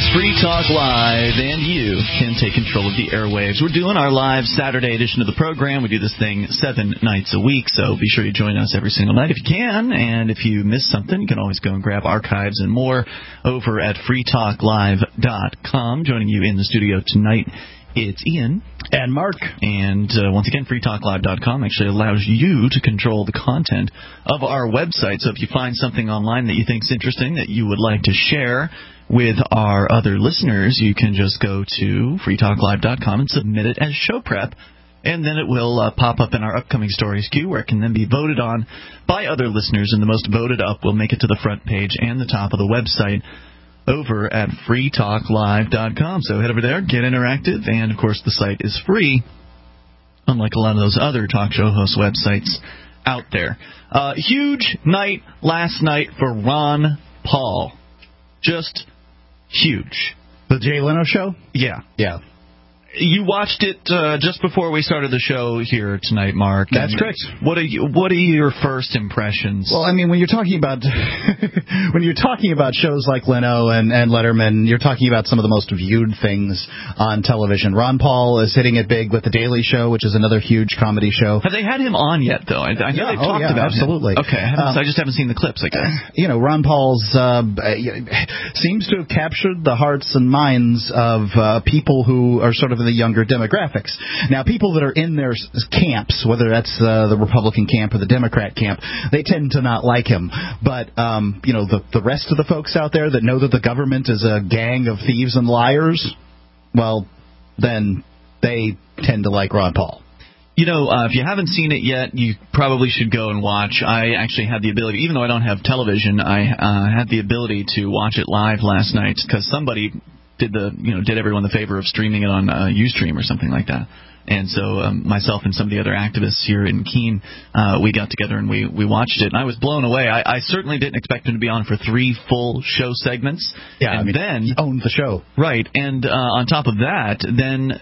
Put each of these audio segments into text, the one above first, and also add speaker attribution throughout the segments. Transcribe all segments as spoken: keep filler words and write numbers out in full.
Speaker 1: Free Talk Live, and you can take control of the airwaves. We're doing our live Saturday edition of the program. We do this thing seven nights a week, so be sure you join us every single night if you can. And if you miss something, you can always go and grab archives and more over at free talk live dot com. Joining you in the studio tonight, it's Ian.
Speaker 2: And Mark.
Speaker 1: And uh, once again, free talk live dot com actually allows you to control the content of our website. So if you find something online that you think is interesting that you would like to share with our other listeners, you can just go to free talk live dot com and submit it as show prep. And then it will uh, pop up in our upcoming stories queue where it can then be voted on by other listeners. And the most voted up will make it to the front page and the top of the website over at free talk live dot com. So head over there, get interactive, and, of course, the site is free, unlike a lot of those other talk show host websites out there. Uh, huge night last night for Ron Paul. Just huge.
Speaker 2: The Jay Leno show?
Speaker 1: Yeah.
Speaker 2: Yeah.
Speaker 1: You watched it uh, just before we started the show here tonight, Mark.
Speaker 2: That's correct.
Speaker 1: What are you, what are your first impressions?
Speaker 2: Well, I mean, when you're talking about when you're talking about shows like Leno and, and Letterman, you're talking about some of the most viewed things on television. Ron Paul is hitting it big with The Daily Show, which is another huge comedy show.
Speaker 1: Have they had him on yet, though? I, I know
Speaker 2: yeah,
Speaker 1: they've
Speaker 2: oh,
Speaker 1: talked
Speaker 2: yeah,
Speaker 1: about
Speaker 2: absolutely.
Speaker 1: him. Okay, I,
Speaker 2: um,
Speaker 1: I just haven't seen the clips, I guess.
Speaker 2: You know, Ron Paul's uh, seems to have captured the hearts and minds of uh, people who are sort of in the younger demographics. Now, people that are in their camps, whether that's uh, the Republican camp or the Democrat camp, they tend to not like him. But, um, you know, the, the rest of the folks out there that know that the government is a gang of thieves and liars, well, then they tend to like Ron Paul.
Speaker 1: You know, uh, if you haven't seen it yet, you probably should go and watch. I actually had the ability, even though I don't have television, I uh, had the ability to watch it live last night because somebody did the, you know, did everyone the favor of streaming it on uh, Ustream or something like that. And so um, myself and some of the other activists here in Keene, uh, we got together and we, we watched it. And I was blown away. I, I certainly didn't expect him to be on for three full show segments.
Speaker 2: Yeah,
Speaker 1: and
Speaker 2: I mean,
Speaker 1: then
Speaker 2: he owned the show.
Speaker 1: Right. And uh, on top of that, then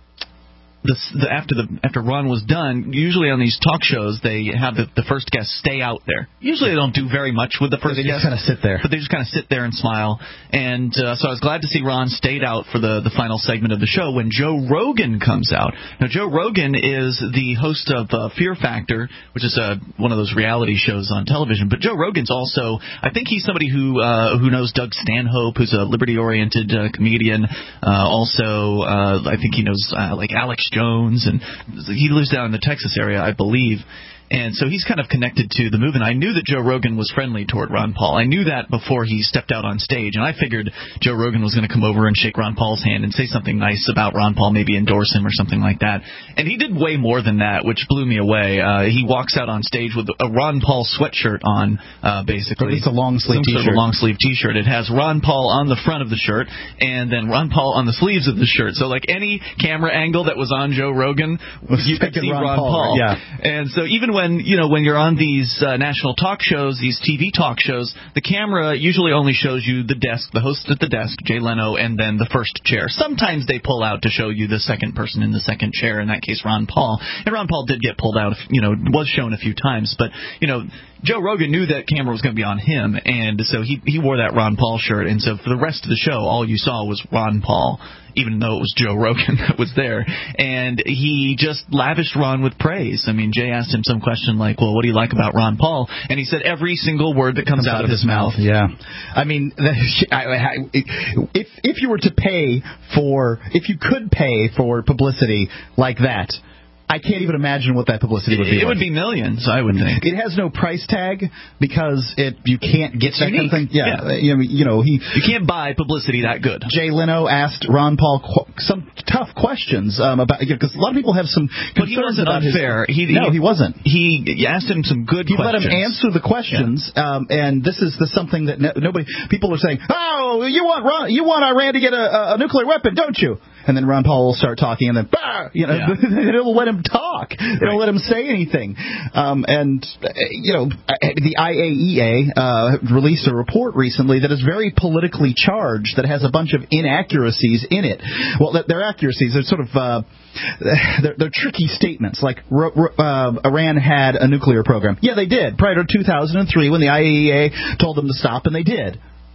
Speaker 1: The, the, after the after Ron was done, usually on these talk shows they have the, the first guest stay out there. Usually they don't do very much with the first
Speaker 2: they
Speaker 1: guest.
Speaker 2: They just kind of sit there.
Speaker 1: But they just kind of sit there and smile. And uh, so I was glad to see Ron stayed out for the, the final segment of the show when Joe Rogan comes out. Now, Joe Rogan is the host of uh, Fear Factor, which is uh, one of those reality shows on television. But Joe Rogan's also, I think he's somebody who uh, who knows Doug Stanhope, who's a liberty-oriented uh, comedian. Uh, also, uh, I think he knows uh, like Alex Jones, and he lives down in the Texas area, I believe. And so he's kind of connected to the movement. I knew that Joe Rogan was friendly toward Ron Paul. I knew that before he stepped out on stage, and I figured Joe Rogan was going to come over and shake Ron Paul's hand and say something nice about Ron Paul, maybe endorse him or something like that. And he did way more than that, which blew me away. Uh, he walks out on stage with a Ron Paul sweatshirt on, uh, basically.
Speaker 2: It's a long-sleeve
Speaker 1: Some
Speaker 2: T-shirt.
Speaker 1: sort of a long-sleeve T-shirt. It has Ron Paul on the front of the shirt, and then Ron Paul on the sleeves of the shirt. So, like, any camera angle that was on Joe Rogan, you could see Ron, Ron Paul.
Speaker 2: Paul. Yeah.
Speaker 1: And so even when, you know, when you're on these uh, national talk shows, these T V talk shows, the camera usually only shows you the desk, the host at the desk, Jay Leno, and then the first chair. Sometimes they pull out to show you the second person in the second chair, in that case Ron Paul. And Ron Paul did get pulled out, you know, was shown a few times. But, you know, Joe Rogan knew that camera was going to be on him, and so he, he wore that Ron Paul shirt. And so for the rest of the show, all you saw was Ron Paul, even though it was Joe Rogan that was there. And he just lavished Ron with praise. I mean, Jay asked him some question like, well, what do you like about Ron Paul? And he said every single word that comes, comes out, out of his mouth. mouth.
Speaker 2: Yeah. I mean, if if you were to pay for, if you could pay for publicity like that, I can't even imagine what that publicity would be.
Speaker 1: It
Speaker 2: like.
Speaker 1: would be millions, I would think.
Speaker 2: It has no price tag because it you can't get
Speaker 1: it's
Speaker 2: that
Speaker 1: unique.
Speaker 2: kind of thing. Yeah,
Speaker 1: yeah.
Speaker 2: You know, you know he.
Speaker 1: You can't buy publicity that good.
Speaker 2: Jay Leno asked Ron Paul qu- some tough questions um, about because a lot of people have some concerns
Speaker 1: but he wasn't
Speaker 2: about
Speaker 1: unfair.
Speaker 2: His,
Speaker 1: he,
Speaker 2: no, he wasn't.
Speaker 1: He asked him some good
Speaker 2: he
Speaker 1: questions.
Speaker 2: He let him answer the questions, yeah. um, and this is the something that no, nobody. People are saying, "Oh, you want Ron, you want Iran to get a, a nuclear weapon, don't you?" And then Ron Paul will start talking, and then, bah, you know, yeah. it'll let him talk. They don't let him say anything. Um, and, uh, you know, the I A E A uh, released a report recently that is very politically charged, that has a bunch of inaccuracies in it. Well, they're accuracies. They're sort of uh, they're, they're tricky statements, like uh, Iran had a nuclear program. Yeah, they did, prior to two thousand three when the I A E A told them to stop, and they did.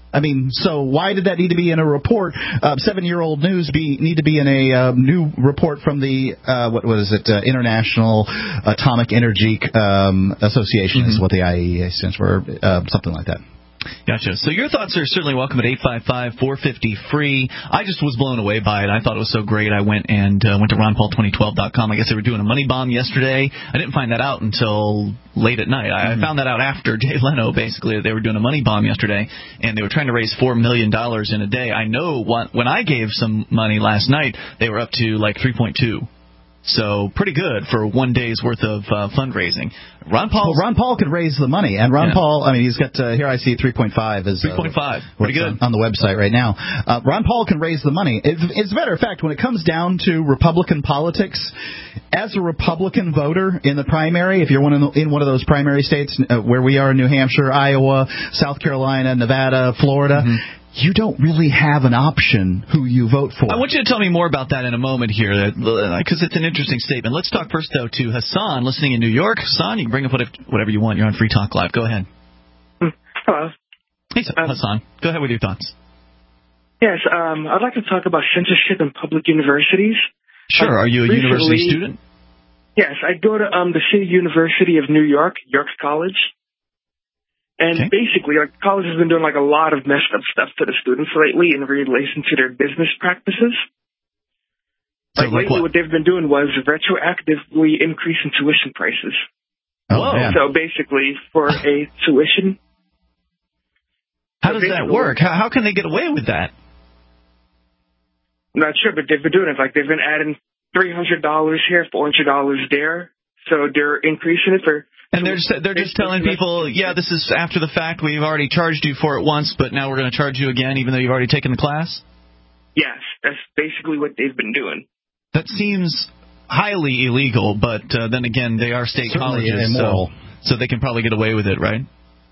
Speaker 2: I mean, so why did that need to be in a report? Uh, seven-year-old news be need to be in a uh, new report from the uh, what was it? Uh, International Atomic Energy um, Association mm-hmm. is what the I A E A stands for, uh, something like that.
Speaker 1: Gotcha. So your thoughts are certainly welcome at eight five five, four five zero, free. I just was blown away by it. I thought it was so great. I went and uh, went to ron paul twenty twelve dot com. I guess they were doing a money bomb yesterday. I didn't find that out until late at night. I, mm-hmm. I found that out after Jay Leno, basically. They were doing a money bomb yesterday, and they were trying to raise four million dollars in a day. I know what, when I gave some money last night, they were up to like three point two. So pretty good for one day's worth of uh, fundraising. Ron Paul.
Speaker 2: Well, Ron Paul could raise the money, and Ron yeah. Paul. I mean, he's got uh, here. I see three point five is
Speaker 1: three point five. Uh, pretty good
Speaker 2: on, on the website right now. Uh, Ron Paul can raise the money. As, as a matter of fact, when it comes down to Republican politics, as a Republican voter in the primary, if you're one in, the, in one of those primary states uh, where we are in New Hampshire, Iowa, South Carolina, Nevada, Florida. Mm-hmm. You don't really have an option who you vote for.
Speaker 1: I want you to tell me more about that in a moment here, because it's an interesting statement. Let's talk first, though, to Hassan, listening in New York. Hassan, you can bring up whatever you want. You're on Free Talk Live. Go ahead.
Speaker 3: Hello.
Speaker 1: Hey, Hassan. Go ahead with your thoughts.
Speaker 3: Yes, um, I'd like to talk about censorship in public universities.
Speaker 1: Sure. Are you a
Speaker 3: recently,
Speaker 1: university student?
Speaker 3: Yes, I go to um, the City University of New York, York's College. And okay. basically, like, college has been doing like a lot of messed up stuff to the students lately in relation to their business practices.
Speaker 1: So
Speaker 3: like,
Speaker 1: like
Speaker 3: lately,
Speaker 1: what?
Speaker 3: what they've been doing was retroactively increasing tuition prices.
Speaker 1: Oh,
Speaker 3: so, so basically, for a tuition.
Speaker 1: How so does that work? How, how can they get away with that?
Speaker 3: I'm not sure, but they've been doing it. Like, they've been adding three hundred dollars here, four hundred dollars there. So they're increasing it for.
Speaker 1: And they're just, they're just telling people, yeah, this is after the fact. We've already charged you for it once, but now we're going to charge you again, even though you've already taken the class?
Speaker 3: Yes, that's basically what they've been doing.
Speaker 1: That seems highly illegal, but uh, then again, they are state
Speaker 2: Certainly
Speaker 1: colleges,
Speaker 2: immoral.
Speaker 1: so, so they can probably get away with it, right?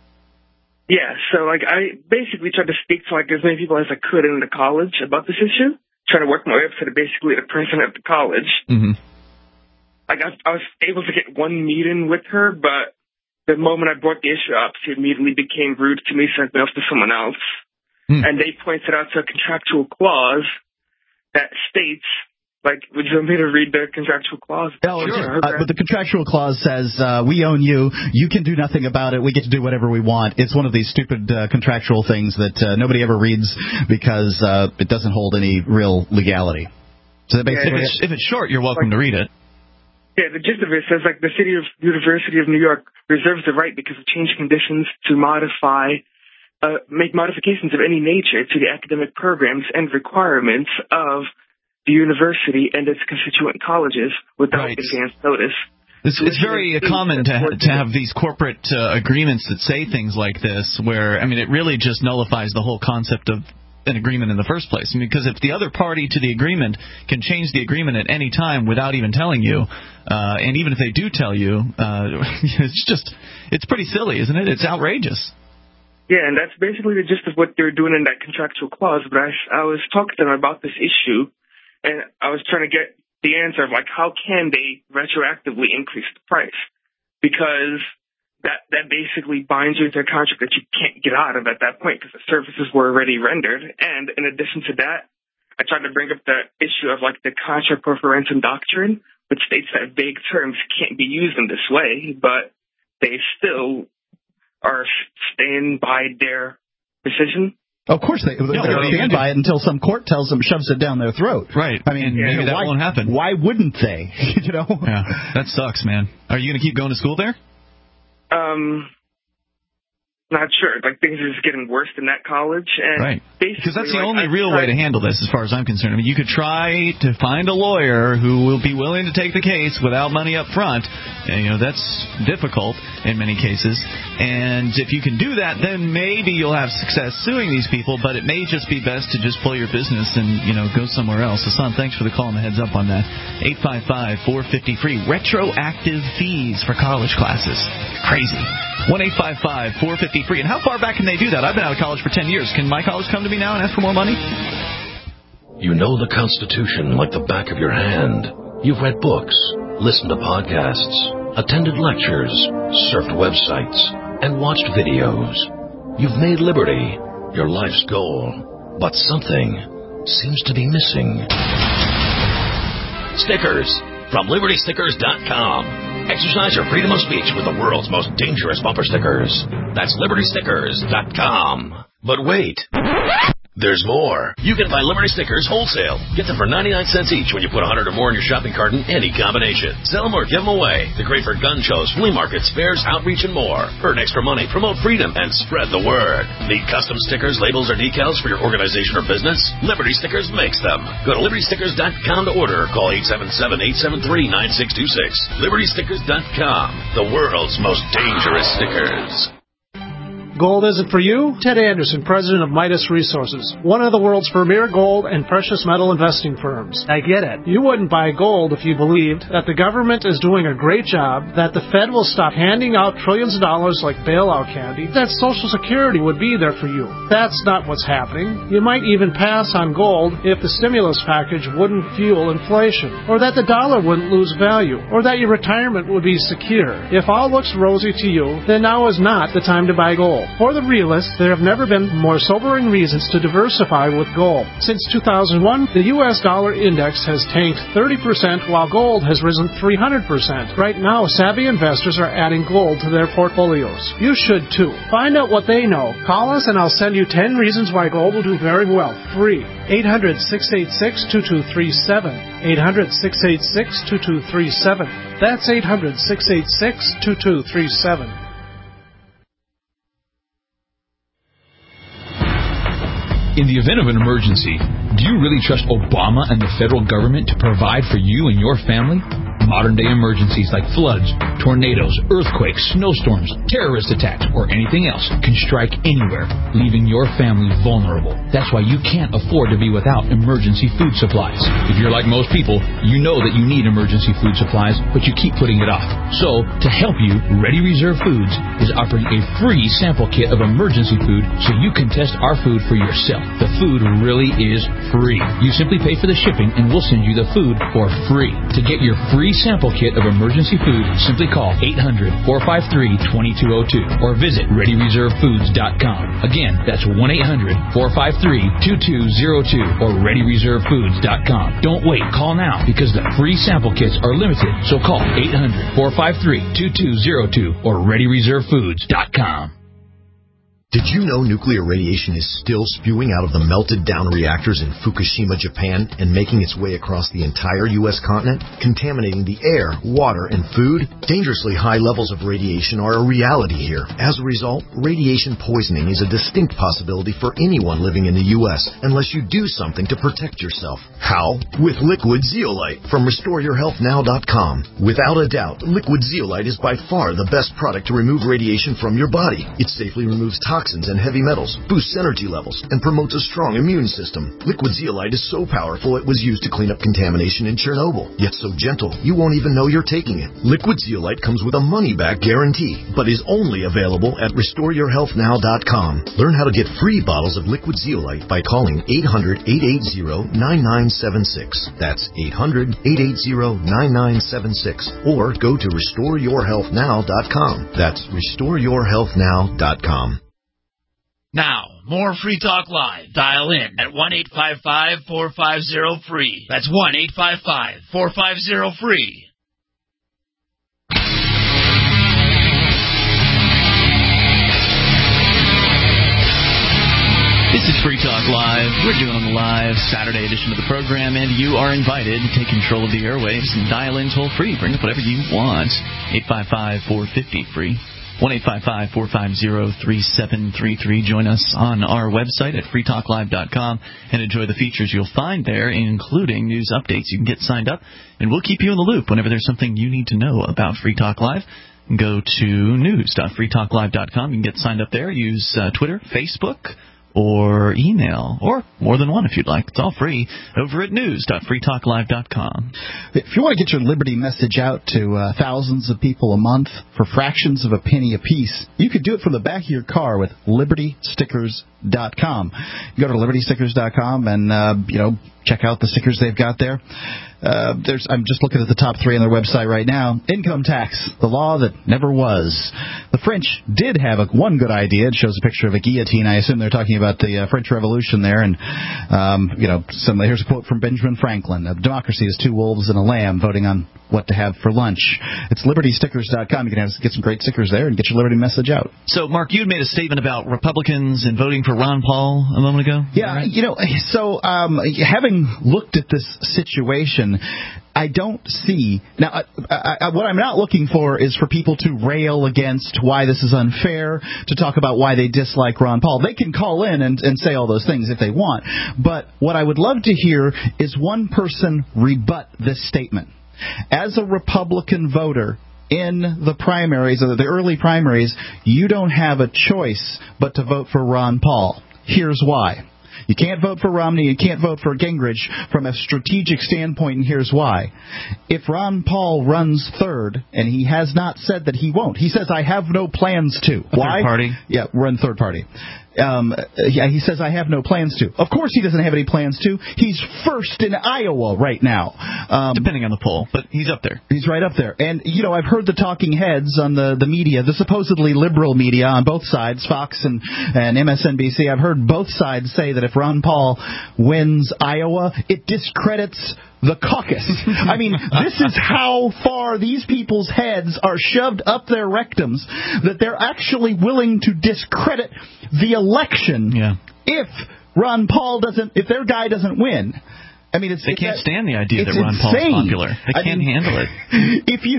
Speaker 3: Yeah, so like I basically tried to speak to like as many people as I could in the college about this issue, trying to work my way up to the, basically the president of the college.
Speaker 1: Mm-hmm.
Speaker 3: Like, I, I was able to get one meeting with her, but the moment I brought the issue up, she immediately became rude to me, sent me off to someone else. Mm. And they pointed out to a contractual clause that states, like, would you want me to read the contractual clause?
Speaker 2: Oh, sure. Uh, but the contractual clause says, uh, we own you, you can do nothing about it, we get to do whatever we want. It's one of these stupid uh, contractual things that uh, nobody ever reads because uh, it doesn't hold any real legality. So basically,
Speaker 1: yeah, if, it's, if it's short, you're welcome like, to read it.
Speaker 3: Yeah, the gist of it says, like, the City of University of New York reserves the right because of changed conditions to modify, uh, make modifications of any nature to the academic programs and requirements of the university and its constituent colleges without
Speaker 1: right.
Speaker 3: advance notice.
Speaker 1: It's, it's very common to, ha- to have these corporate uh, agreements that say things like this where, I mean, it really just nullifies the whole concept of an agreement in the first place. I mean, because if the other party to the agreement can change the agreement at any time without even telling you, uh, and even if they do tell you, uh, it's just, it's pretty silly, isn't it? It's outrageous.
Speaker 3: Yeah, and that's basically the gist of what they're doing in that contractual clause. But I, I was talking to them about this issue, and I was trying to get the answer of, like, how can they retroactively increase the price? Because that that basically binds you into a contract that you can't get out of at that point because the services were already rendered. And in addition to that, I tried to bring up the issue of, like, the contra pro forentum doctrine, which states that vague terms can't be used in this way, but they still are staying by their decision.
Speaker 2: Of course, they, no, they stand by it until some court tells them, shoves it down their throat.
Speaker 1: Right.
Speaker 2: I mean,
Speaker 1: and maybe
Speaker 2: you know,
Speaker 1: that
Speaker 2: why,
Speaker 1: won't happen.
Speaker 2: Why wouldn't they? You know?
Speaker 1: Yeah, that sucks, man. Are you going to keep going to school there?
Speaker 3: Um, not sure. Like, things are just getting worse in that college. And
Speaker 1: right. Because that's the
Speaker 3: like,
Speaker 1: only
Speaker 3: I
Speaker 1: real way to handle this, as far as I'm concerned. I mean, you could try to find a lawyer who will be willing to take the case without money up front. And, you know, that's difficult in many cases. And if you can do that, then maybe you'll have success suing these people. But it may just be best to just pull your business and, you know, go somewhere else. Hassan, thanks for the call and the heads up on that. eight five five, four five zero, free. Retroactive fees for college classes. Crazy. one eight five five, four five zero, free. And how far back can they do that? I've been out of college for ten years. Can my college come to me now and ask for more money?
Speaker 4: You know the Constitution like the back of your hand. You've read books, listened to podcasts, attended lectures, surfed websites, and watched videos. You've made liberty your life's goal. But something seems to be missing. Stickers from Liberty Stickers dot com. Exercise your freedom of speech with the world's most dangerous bumper stickers. That's Liberty Stickers dot com. But wait. There's more. You can buy Liberty Stickers wholesale. Get them for ninety-nine cents each when you put one hundred or more in your shopping cart in any combination. Sell them or give them away. They're great for gun shows, flea markets, fairs, outreach, and more. Earn extra money, promote freedom, and spread the word. Need custom stickers, labels, or decals for your organization or business? Liberty Stickers makes them. Go to Liberty Stickers dot com to order or call eight seven seven, eight seven three, nine six two six. Liberty Stickers dot com. The world's most dangerous stickers.
Speaker 5: Gold isn't for you? Ted Anderson, president of Midas Resources, one of the world's premier gold and precious metal investing firms. I get it. You wouldn't buy gold if you believed that the government is doing a great job, that the Fed will stop handing out trillions of dollars like bailout candy, that Social Security would be there for you. That's not what's happening. You might even pass on gold if the stimulus package wouldn't fuel inflation, or that the dollar wouldn't lose value, or that your retirement would be secure. If all looks rosy to you, then now is not the time to buy gold. For the realists, there have never been more sobering reasons to diversify with gold. Since two thousand one, the U S dollar index has tanked thirty percent while gold has risen three hundred percent. Right now, savvy investors are adding gold to their portfolios. You should too. Find out what they know. Call us and I'll send you ten reasons why gold will do very well. Free. eight hundred, six eight six, two two three seven. eight hundred, six eight six, two two three seven. That's eight hundred, six eight six, two two three seven.
Speaker 6: In the event of an emergency, do you really trust Obama and the federal government to provide for you and your family? Modern-day emergencies like floods, tornadoes, earthquakes, snowstorms, terrorist attacks, or anything else can strike anywhere, leaving your family vulnerable. That's why you can't afford to be without emergency food supplies. If you're like most people, you know that you need emergency food supplies, but you keep putting it off. So, to help you, Ready Reserve Foods is offering a free sample kit of emergency food so you can test our food for yourself. The food really is free. You simply pay for the shipping and we'll send you the food for free. To get your free sample kit of emergency food, simply call eight hundred, four five three, two two zero two or visit Ready Reserve Foods dot com. Again, that's one eight hundred, four five three, two two zero two or Ready Reserve Foods dot com. Don't wait, call now because the free sample kits are limited. So call eight hundred, four five three, two two zero two or Ready Reserve Foods dot com.
Speaker 7: Did you know nuclear radiation is still spewing out of the melted-down reactors in Fukushima, Japan, and making its way across the entire U S continent, contaminating the air, water, and food? Dangerously high levels of radiation are a reality here. As a result, radiation poisoning is a distinct possibility for anyone living in the U S unless you do something to protect yourself. How? With Liquid Zeolite from Restore Your Health Now dot com. Without a doubt, Liquid Zeolite is by far the best product to remove radiation from your body. It safely removes toxins toxins and heavy metals, boosts energy levels, and promotes a strong immune system. Liquid Zeolite is so powerful it was used to clean up contamination in Chernobyl, yet so gentle you won't even know you're taking it. Liquid Zeolite comes with a money-back guarantee, but is only available at Restore Your Health Now dot com. Learn how to get free bottles of Liquid Zeolite by calling eight hundred, eight eight zero, nine nine seven six. That's eight hundred, eight eight zero, nine nine seven six. Or go to Restore Your Health Now dot com. That's Restore Your Health Now dot com.
Speaker 8: Now, more Free Talk Live. Dial in at one eight five five, four five zero, free. That's one eight five five, four five zero, free.
Speaker 1: This is Free Talk Live. We're doing a live Saturday edition of the program, and you are invited to take control of the airwaves and dial in toll free. Bring up whatever you want. eight five five, four five zero, free. one eight five five, four five zero, three seven three three. Join us on our website at free talk live dot com and enjoy the features you'll find there, including news updates. You can get signed up, and we'll keep you in the loop whenever there's something you need to know about Free Talk Live. Go to news dot free talk live dot com. You can get signed up there. Use uh, Twitter, Facebook, or email, or more than one if you'd like. It's all free over at news dot free talk live dot com.
Speaker 2: If you want to get your Liberty message out to uh, thousands of people a month for fractions of a penny apiece, you could do it from the back of your car with Liberty Stickers dot com. Go to Liberty Stickers dot com and, uh, you know, check out the stickers they've got there. Uh, there's. I'm just looking at the top three on their website right now. Income tax, the law that never was. The French did have a, one good idea. It shows a picture of a guillotine. I assume they're talking about the uh, French Revolution there. And um, you know, some, here's a quote from Benjamin Franklin: "Democracy is two wolves and a lamb voting on what to have for lunch." It's liberty stickers dot com. You can have, get some great stickers there and get your Liberty message out.
Speaker 1: So, Mark, you had made a statement about Republicans and voting for Ron Paul a moment ago.
Speaker 2: Yeah, right? you know, so um, having looked at this situation, I don't see now. I, I, what I'm not looking for is for people to rail against why this is unfair, to talk about why they dislike Ron Paul. They can call in and, and say all those things if they want. But what I would love to hear is one person rebut this statement. As a Republican voter in the primaries, or the early primaries, you don't have a choice but to vote for Ron Paul. Here's why. You can't vote for Romney, you can't vote for Gingrich from a strategic standpoint, and here's why. If Ron Paul runs third, and he has not said that he won't, he says, I have no plans to.
Speaker 1: A
Speaker 2: why?
Speaker 1: Third party?
Speaker 2: Yeah, run third party. Um, yeah, he says, I have no plans to. Of course he doesn't have any plans to. He's first in Iowa right now. Um,
Speaker 1: Depending on the poll, but he's up there.
Speaker 2: He's right up there. And, you know, I've heard the talking heads on the, the media, the supposedly liberal media on both sides, Fox and, and M S N B C. I've heard both sides say that if Ron Paul wins Iowa, it discredits the caucus. I mean, this is how far these people's heads are shoved up their rectums that they're actually willing to discredit the election
Speaker 1: yeah.
Speaker 2: if Ron Paul doesn't, if their guy doesn't win. I mean, it's,
Speaker 1: they can't
Speaker 2: that,
Speaker 1: stand the idea that
Speaker 2: it's
Speaker 1: Ron
Speaker 2: insane.
Speaker 1: Paul's popular. They
Speaker 2: I
Speaker 1: can't
Speaker 2: mean,
Speaker 1: handle it.
Speaker 2: If you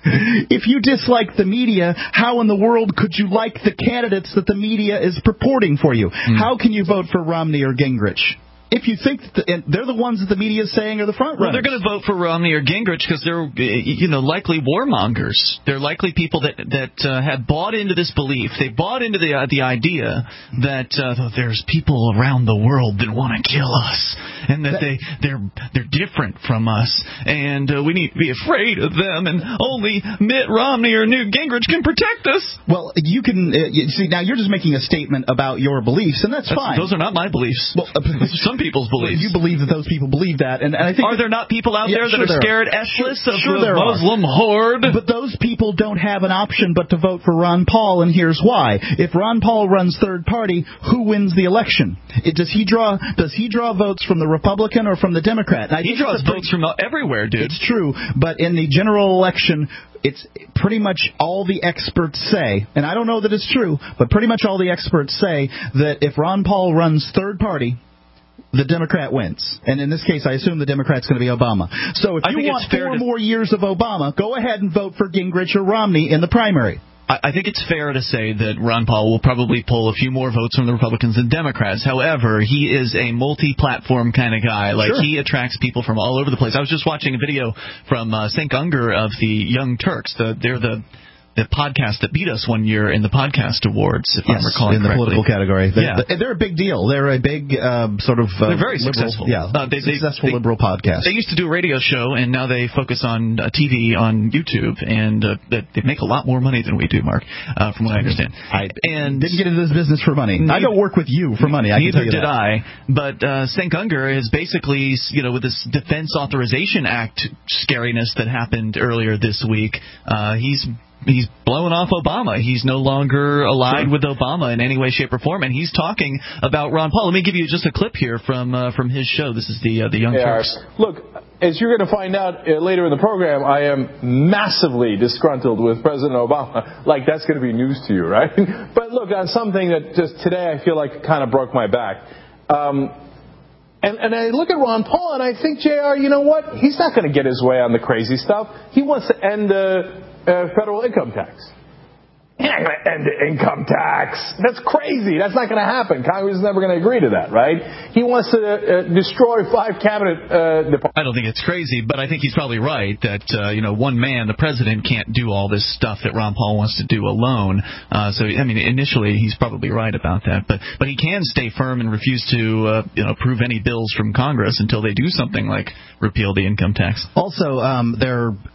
Speaker 2: if you dislike the media, how in the world could you like the candidates that the media is purporting for you? Mm. How can you vote for Romney or Gingrich? If you think that the, they're the ones that the media is saying are the front runners.
Speaker 1: Well, they're going to vote for Romney or Gingrich because they're, you know, likely warmongers. They're likely people that that uh, have bought into this belief. They bought into the uh, the idea that uh, there's people around the world that want to kill us, and that, that they they're they're different from us, and uh, we need to be afraid of them, and only Mitt Romney or Newt Gingrich can protect us.
Speaker 2: Well, you can uh, you see now you're just making a statement about your beliefs, and that's, that's fine.
Speaker 1: Those are not my beliefs. Well, uh, some people's beliefs.
Speaker 2: Well, you believe that those people believe that, and, and I think
Speaker 1: are there not people out
Speaker 2: yeah,
Speaker 1: there that
Speaker 2: sure
Speaker 1: are scared essless
Speaker 2: sure,
Speaker 1: of
Speaker 2: sure
Speaker 1: the Muslim
Speaker 2: are.
Speaker 1: horde?
Speaker 2: But those people don't have an option but to vote for Ron Paul, and here's why. If Ron Paul runs third party, who wins the election? It, does he draw Does he draw votes from the Republican or from the Democrat?
Speaker 1: He draws votes from everywhere, dude.
Speaker 2: It's true, but in the general election, it's pretty much all the experts say, and I don't know that it's true, but pretty much all the experts say that if Ron Paul runs third party, the Democrat wins. And in this case, I assume the Democrat's going to be Obama. So if you want four more years of Obama, go ahead and vote for Gingrich or Romney in the primary.
Speaker 1: I think it's fair to say that Ron Paul will probably pull a few more votes from the Republicans than Democrats. However, he is a multi-platform kind of guy. Like, sure. He attracts people from all over the place. I was just watching a video from uh, Cenk Unger of the Young Turks. The, they're the... the podcast that beat us one year in the podcast awards, if
Speaker 2: yes,
Speaker 1: I'm recalling
Speaker 2: in the
Speaker 1: correctly.
Speaker 2: political category. They're,
Speaker 1: yeah.
Speaker 2: they're a big deal. They're a big um, sort of uh,
Speaker 1: they're very
Speaker 2: liberal,
Speaker 1: successful.
Speaker 2: Yeah,
Speaker 1: uh, they,
Speaker 2: successful
Speaker 1: they,
Speaker 2: liberal podcast.
Speaker 1: They used to do a radio show, and now they focus on uh, T V on YouTube, and uh, they make a lot more money than we do, Mark, uh, from what I understand.
Speaker 2: I
Speaker 1: and
Speaker 2: didn't get into this business for money. Neither, I don't work with you for money. I
Speaker 1: neither
Speaker 2: can tell you
Speaker 1: did
Speaker 2: that.
Speaker 1: I. But uh, Cenk Unger is basically, you know, with this Defense Authorization Act scariness that happened earlier this week, uh, he's He's blowing off Obama. He's no longer allied sure. with Obama in any way, shape, or form, and he's talking about Ron Paul. Let me give you just a clip here from uh, from his show. This is the uh, the Young
Speaker 9: yeah,
Speaker 1: Turks.
Speaker 9: Look, as you're going to find out uh, later in the program, I am massively disgruntled with President Obama. Like, that's going to be news to you, right? But look, on something that just today I feel like kind of broke my back. Um, And, and I look at Ron Paul and I think, J R, you know what? He's not going to get his way on the crazy stuff. He wants to end the uh, federal income tax. He's not going to end the income tax. That's crazy. That's not going to happen. Congress is never going to agree to that, right? He wants to uh, destroy five cabinet uh, departments.
Speaker 1: I don't think it's crazy, but I think he's probably right that, uh, you know, one man, the president, can't do all this stuff that Ron Paul wants to do alone. Uh, so, I mean, initially he's probably right about that. But but he can stay firm and refuse to, uh, you know, approve any bills from Congress until they do something like repeal the income tax.
Speaker 2: Also, um, they're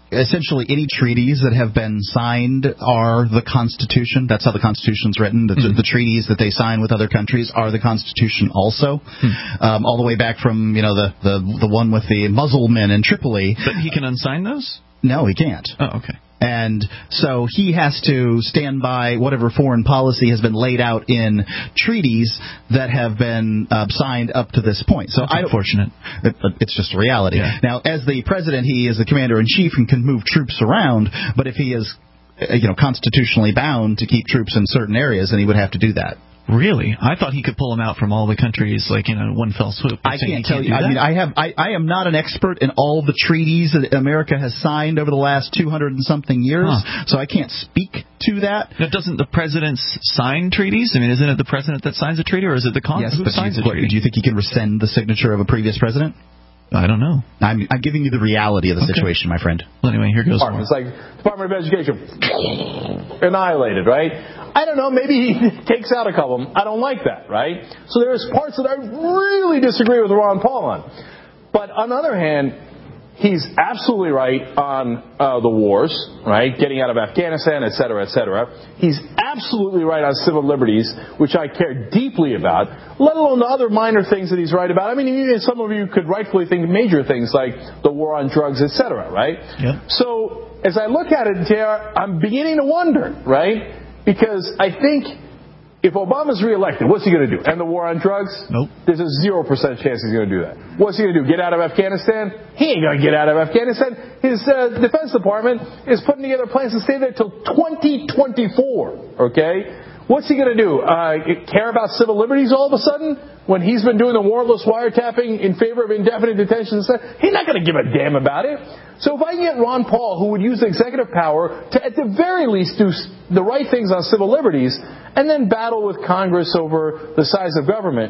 Speaker 2: essentially any treaties that have been signed are the Constitution. That's how the Constitution's written. The, mm-hmm. the treaties that they sign with other countries are the Constitution also. Mm-hmm. Um, all the way back from, you know, the, the, the one with the Muslim in Tripoli.
Speaker 1: But he can unsign those?
Speaker 2: No, he can't.
Speaker 1: Oh, okay.
Speaker 2: And so he has to stand by whatever foreign policy has been laid out in treaties that have been uh, signed up to this point. So
Speaker 1: That's
Speaker 2: I
Speaker 1: unfortunate.
Speaker 2: It, it's just a reality.
Speaker 1: Yeah.
Speaker 2: Now, as the president, he is the commander-in-chief and can move troops around, but if he is you know, constitutionally bound to keep troops in certain areas, then he would have to do that.
Speaker 1: Really? I thought he could pull them out from all the countries, like, you know, one fell swoop.
Speaker 2: I can't tell you. I mean, I have. I, I am not an expert in all the treaties that America has signed over the last two hundred and something years, huh. so I can't speak to that.
Speaker 1: Now, doesn't the president sign treaties? I mean, isn't it the president that signs a treaty, or is it the Congress
Speaker 2: yes,
Speaker 1: who signs
Speaker 2: you,
Speaker 1: a treaty?
Speaker 2: Do you think he can rescind the signature of a previous president?
Speaker 1: I don't know.
Speaker 2: I'm, I'm giving you the reality of the okay. situation, my friend.
Speaker 1: Well, anyway, here goes
Speaker 9: more. It's like Department of Education, annihilated, right? I don't know, maybe he takes out a couple of them. I don't like that, right? So there's parts that I really disagree with Ron Paul on. But on the other hand, he's absolutely right on uh, the wars, right? Getting out of Afghanistan, et cetera, et cetera. He's absolutely right on civil liberties, which I care deeply about, let alone the other minor things that he's right about. I mean, even some of you could rightfully think major things like the war on drugs, et cetera, right?
Speaker 1: Yep.
Speaker 9: So as I look at it, J R, I'm beginning to wonder, right? Because I think if Obama's reelected, what's he going to do? End the war on drugs?
Speaker 1: Nope.
Speaker 9: There's a zero percent chance he's going to do that. What's he going to do? Get out of Afghanistan? He ain't going to get out of Afghanistan. His uh, Defense Department is putting together plans to stay there till twenty twenty-four. Okay? What's he going to do? Uh, care about civil liberties all of a sudden? When he's been doing the warrantless wiretapping in favor of indefinite detention and stuff? He's not going to give a damn about it. So if I can get Ron Paul, who would use executive power to at the very least do the right things on civil liberties, and then battle with Congress over the size of government,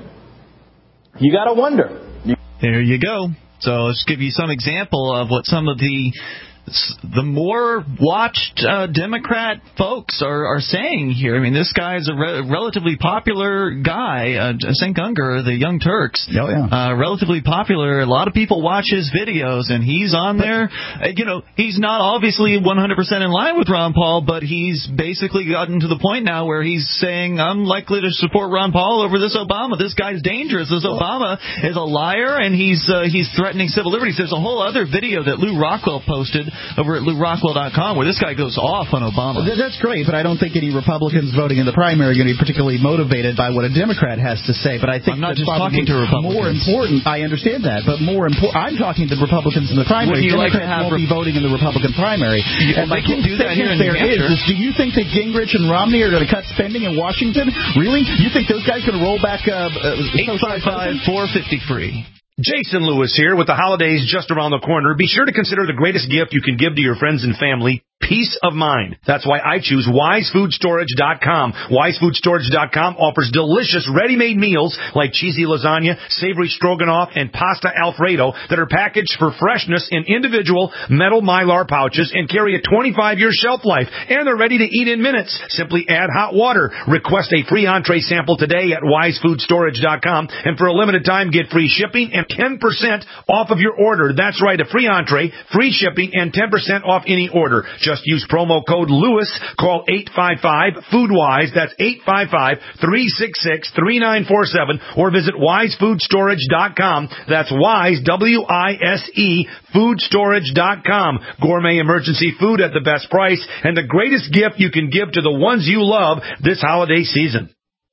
Speaker 9: you got to wonder.
Speaker 1: There you go. So let's give you some example of what some of the the more watched uh, Democrat folks are, are saying here. I mean, this guy is a re- relatively popular guy, uh, Cenk Uygur, the Young Turks.
Speaker 2: Oh, yeah.
Speaker 1: Uh, relatively popular. A lot of people watch his videos, and he's on there. Uh, you know, he's not obviously one hundred percent in line with Ron Paul, but he's basically gotten to the point now where he's saying, I'm likely to support Ron Paul over this Obama. This guy's dangerous. This Obama is a liar, and he's uh, he's threatening civil liberties. There's a whole other video that Lou Rockwell posted over at Lou Rockwell dot com where this guy goes off on Obama.
Speaker 2: That's great, but I don't think any Republicans voting in the primary are going to be particularly motivated by what a Democrat has to say. But I think
Speaker 1: I'm not just talking to Republicans.
Speaker 2: More important, I understand that, but more important, I'm talking to Republicans in the primary.
Speaker 1: Would you
Speaker 2: Democrats
Speaker 1: like to have
Speaker 2: won't be voting in the Republican primary.
Speaker 1: Yeah,
Speaker 2: and
Speaker 1: they can do that here in New Hampshire.
Speaker 2: Is, do you think that Gingrich and Romney are going to cut spending in Washington? Really? You think those guys are going to roll back uh, uh,
Speaker 1: eight five five, four five zero, free?
Speaker 10: Jason Lewis here with the holidays just around the corner. Be sure to consider the greatest gift you can give to your friends and family, peace of mind. That's why I choose wise food storage dot com. wise food storage dot com offers delicious ready-made meals like cheesy lasagna, savory stroganoff, and pasta alfredo that are packaged for freshness in individual metal Mylar pouches and carry a twenty-five year shelf life. And they're ready to eat in minutes. Simply add hot water. Request a free entree sample today at wise food storage dot com. And for a limited time, get free shipping and ten percent off of your order. That's right, a free entree, free shipping, and ten percent off any order. Just use promo code Lewis. Call eight five five, food wise. That's eight five five, three six six, three nine four seven. Or visit wise food storage dot com. That's Wise, W I S E, food storage dot com. Gourmet emergency food at the best price and the greatest gift you can give to the ones you love this holiday season.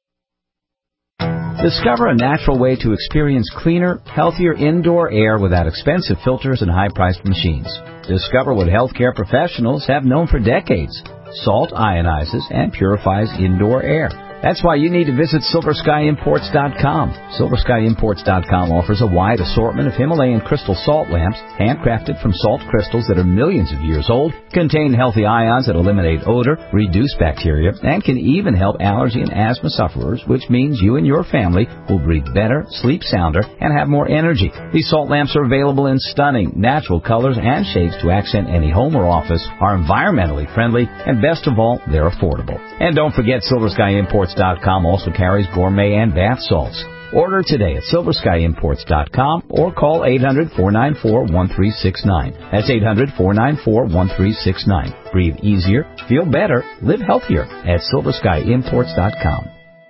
Speaker 11: Discover a natural way to experience cleaner, healthier indoor air without expensive filters and high-priced machines. Discover what healthcare professionals have known for decades. Salt ionizes and purifies indoor air. That's why you need to visit silver sky imports dot com. silver sky imports dot com offers a wide assortment of Himalayan crystal salt lamps, handcrafted from salt crystals that are millions of years old, contain healthy ions that eliminate odor, reduce bacteria, and can even help allergy and asthma sufferers, which means you and your family will breathe better, sleep sounder, and have more energy. These salt lamps are available in stunning, natural colors and shades to accent any home or office, are environmentally friendly, and best of all, they're affordable. And don't forget, silver sky imports dot com also carries gourmet and bath salts. Order today at silver sky imports dot com or call eight hundred, four nine four, one three six nine. That's eight hundred, four nine four, one three six nine. Breathe easier, feel better, live healthier at silver sky imports dot com.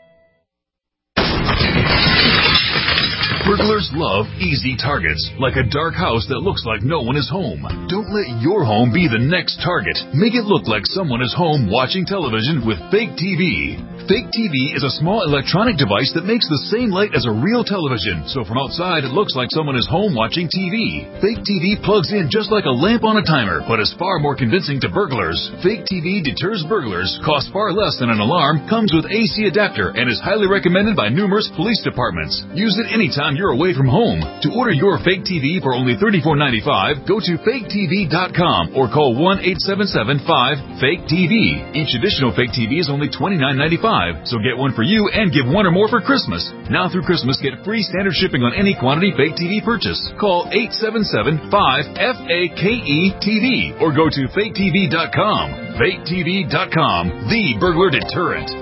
Speaker 12: Burglars love easy targets, like a dark house that looks like no one is home. Don't let your home be the next target. Make it look like someone is home watching television with Fake T V. Fake T V is a small electronic device that makes the same light as a real television, so from outside it looks like someone is home watching T V. Fake T V plugs in just like a lamp on a timer, but is far more convincing to burglars. Fake T V deters burglars, costs far less than an alarm, comes with A C adapter, and is highly recommended by numerous police departments. Use it anytime you're away from home. To order your Fake T V for only thirty-four ninety-five, go to fake t v dot com or call one eight seven seven, five, fake T V. Each additional Fake T V is only twenty-nine ninety-five, so get one for you and give one or more for Christmas. Now through Christmas, get free standard shipping on any quantity Fake T V purchase. Call eight seven seven, five, F A K E T V or go to fake t v dot com. fake t v dot com, the burglar deterrent.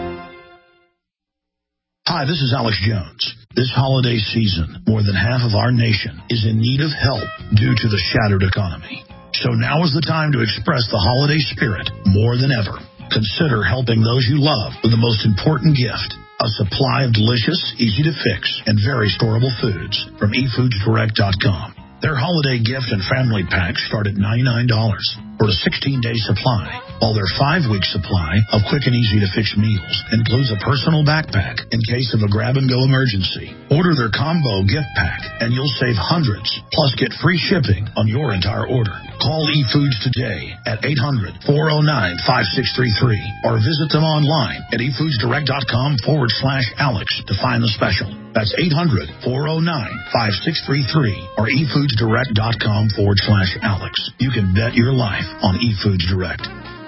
Speaker 13: Hi, this is Alex Jones. This holiday season, more than half of our nation is in need of help due to the shattered economy. So now is the time to express the holiday spirit more than ever. Consider helping those you love with the most important gift, a supply of delicious, easy-to-fix, and very storable foods from e foods direct dot com. Their holiday gift and family packs start at ninety-nine dollars for a sixteen-day supply, while their five-week supply of quick and easy-to-fix meals includes a personal backpack in case of a grab-and-go emergency. Order their combo gift pack, and you'll save hundreds, plus get free shipping on your entire order. Call eFoods today at eight hundred, four oh nine, five six three three or visit them online at e foods direct dot com forward slash Alex to find the special. That's eight hundred, four oh nine, five six three three or e foods direct dot com forward slash Alex. You can bet your life on eFoods Direct.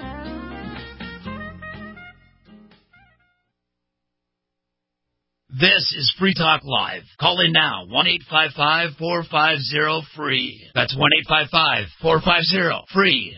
Speaker 8: This is Free Talk Live. Call in now, one eight five five, four five zero, free. That's one eight five five, four five zero, free.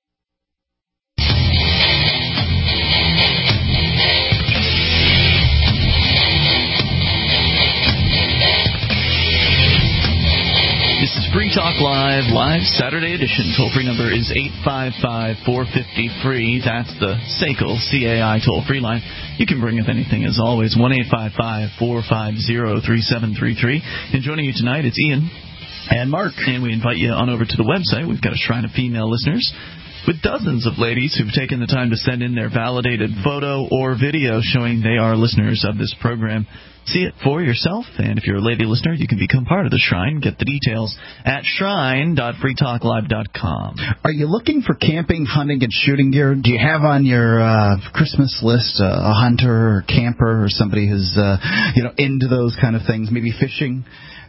Speaker 1: This is Free Talk Live, live Saturday edition. Toll-free number is eight five five, four five zero, free. That's the S A C L C A I toll-free line. You can bring up anything, as always, one eight five five, four five zero, three seven three three. And joining you tonight, it's Ian.
Speaker 2: And Mark.
Speaker 1: And we invite you on over to the website. We've got a shrine of female listeners with dozens of ladies who've taken the time to send in their validated photo or video showing they are listeners of this program. See it for yourself, and if you're a lady listener, you can become part of the shrine. Get the details at shrine dot free talk live dot com.
Speaker 2: Are you looking for camping, hunting, and shooting gear? Do you have on your uh, Christmas list uh, a hunter or camper or somebody who's uh, you know into those kind of things, maybe fishing?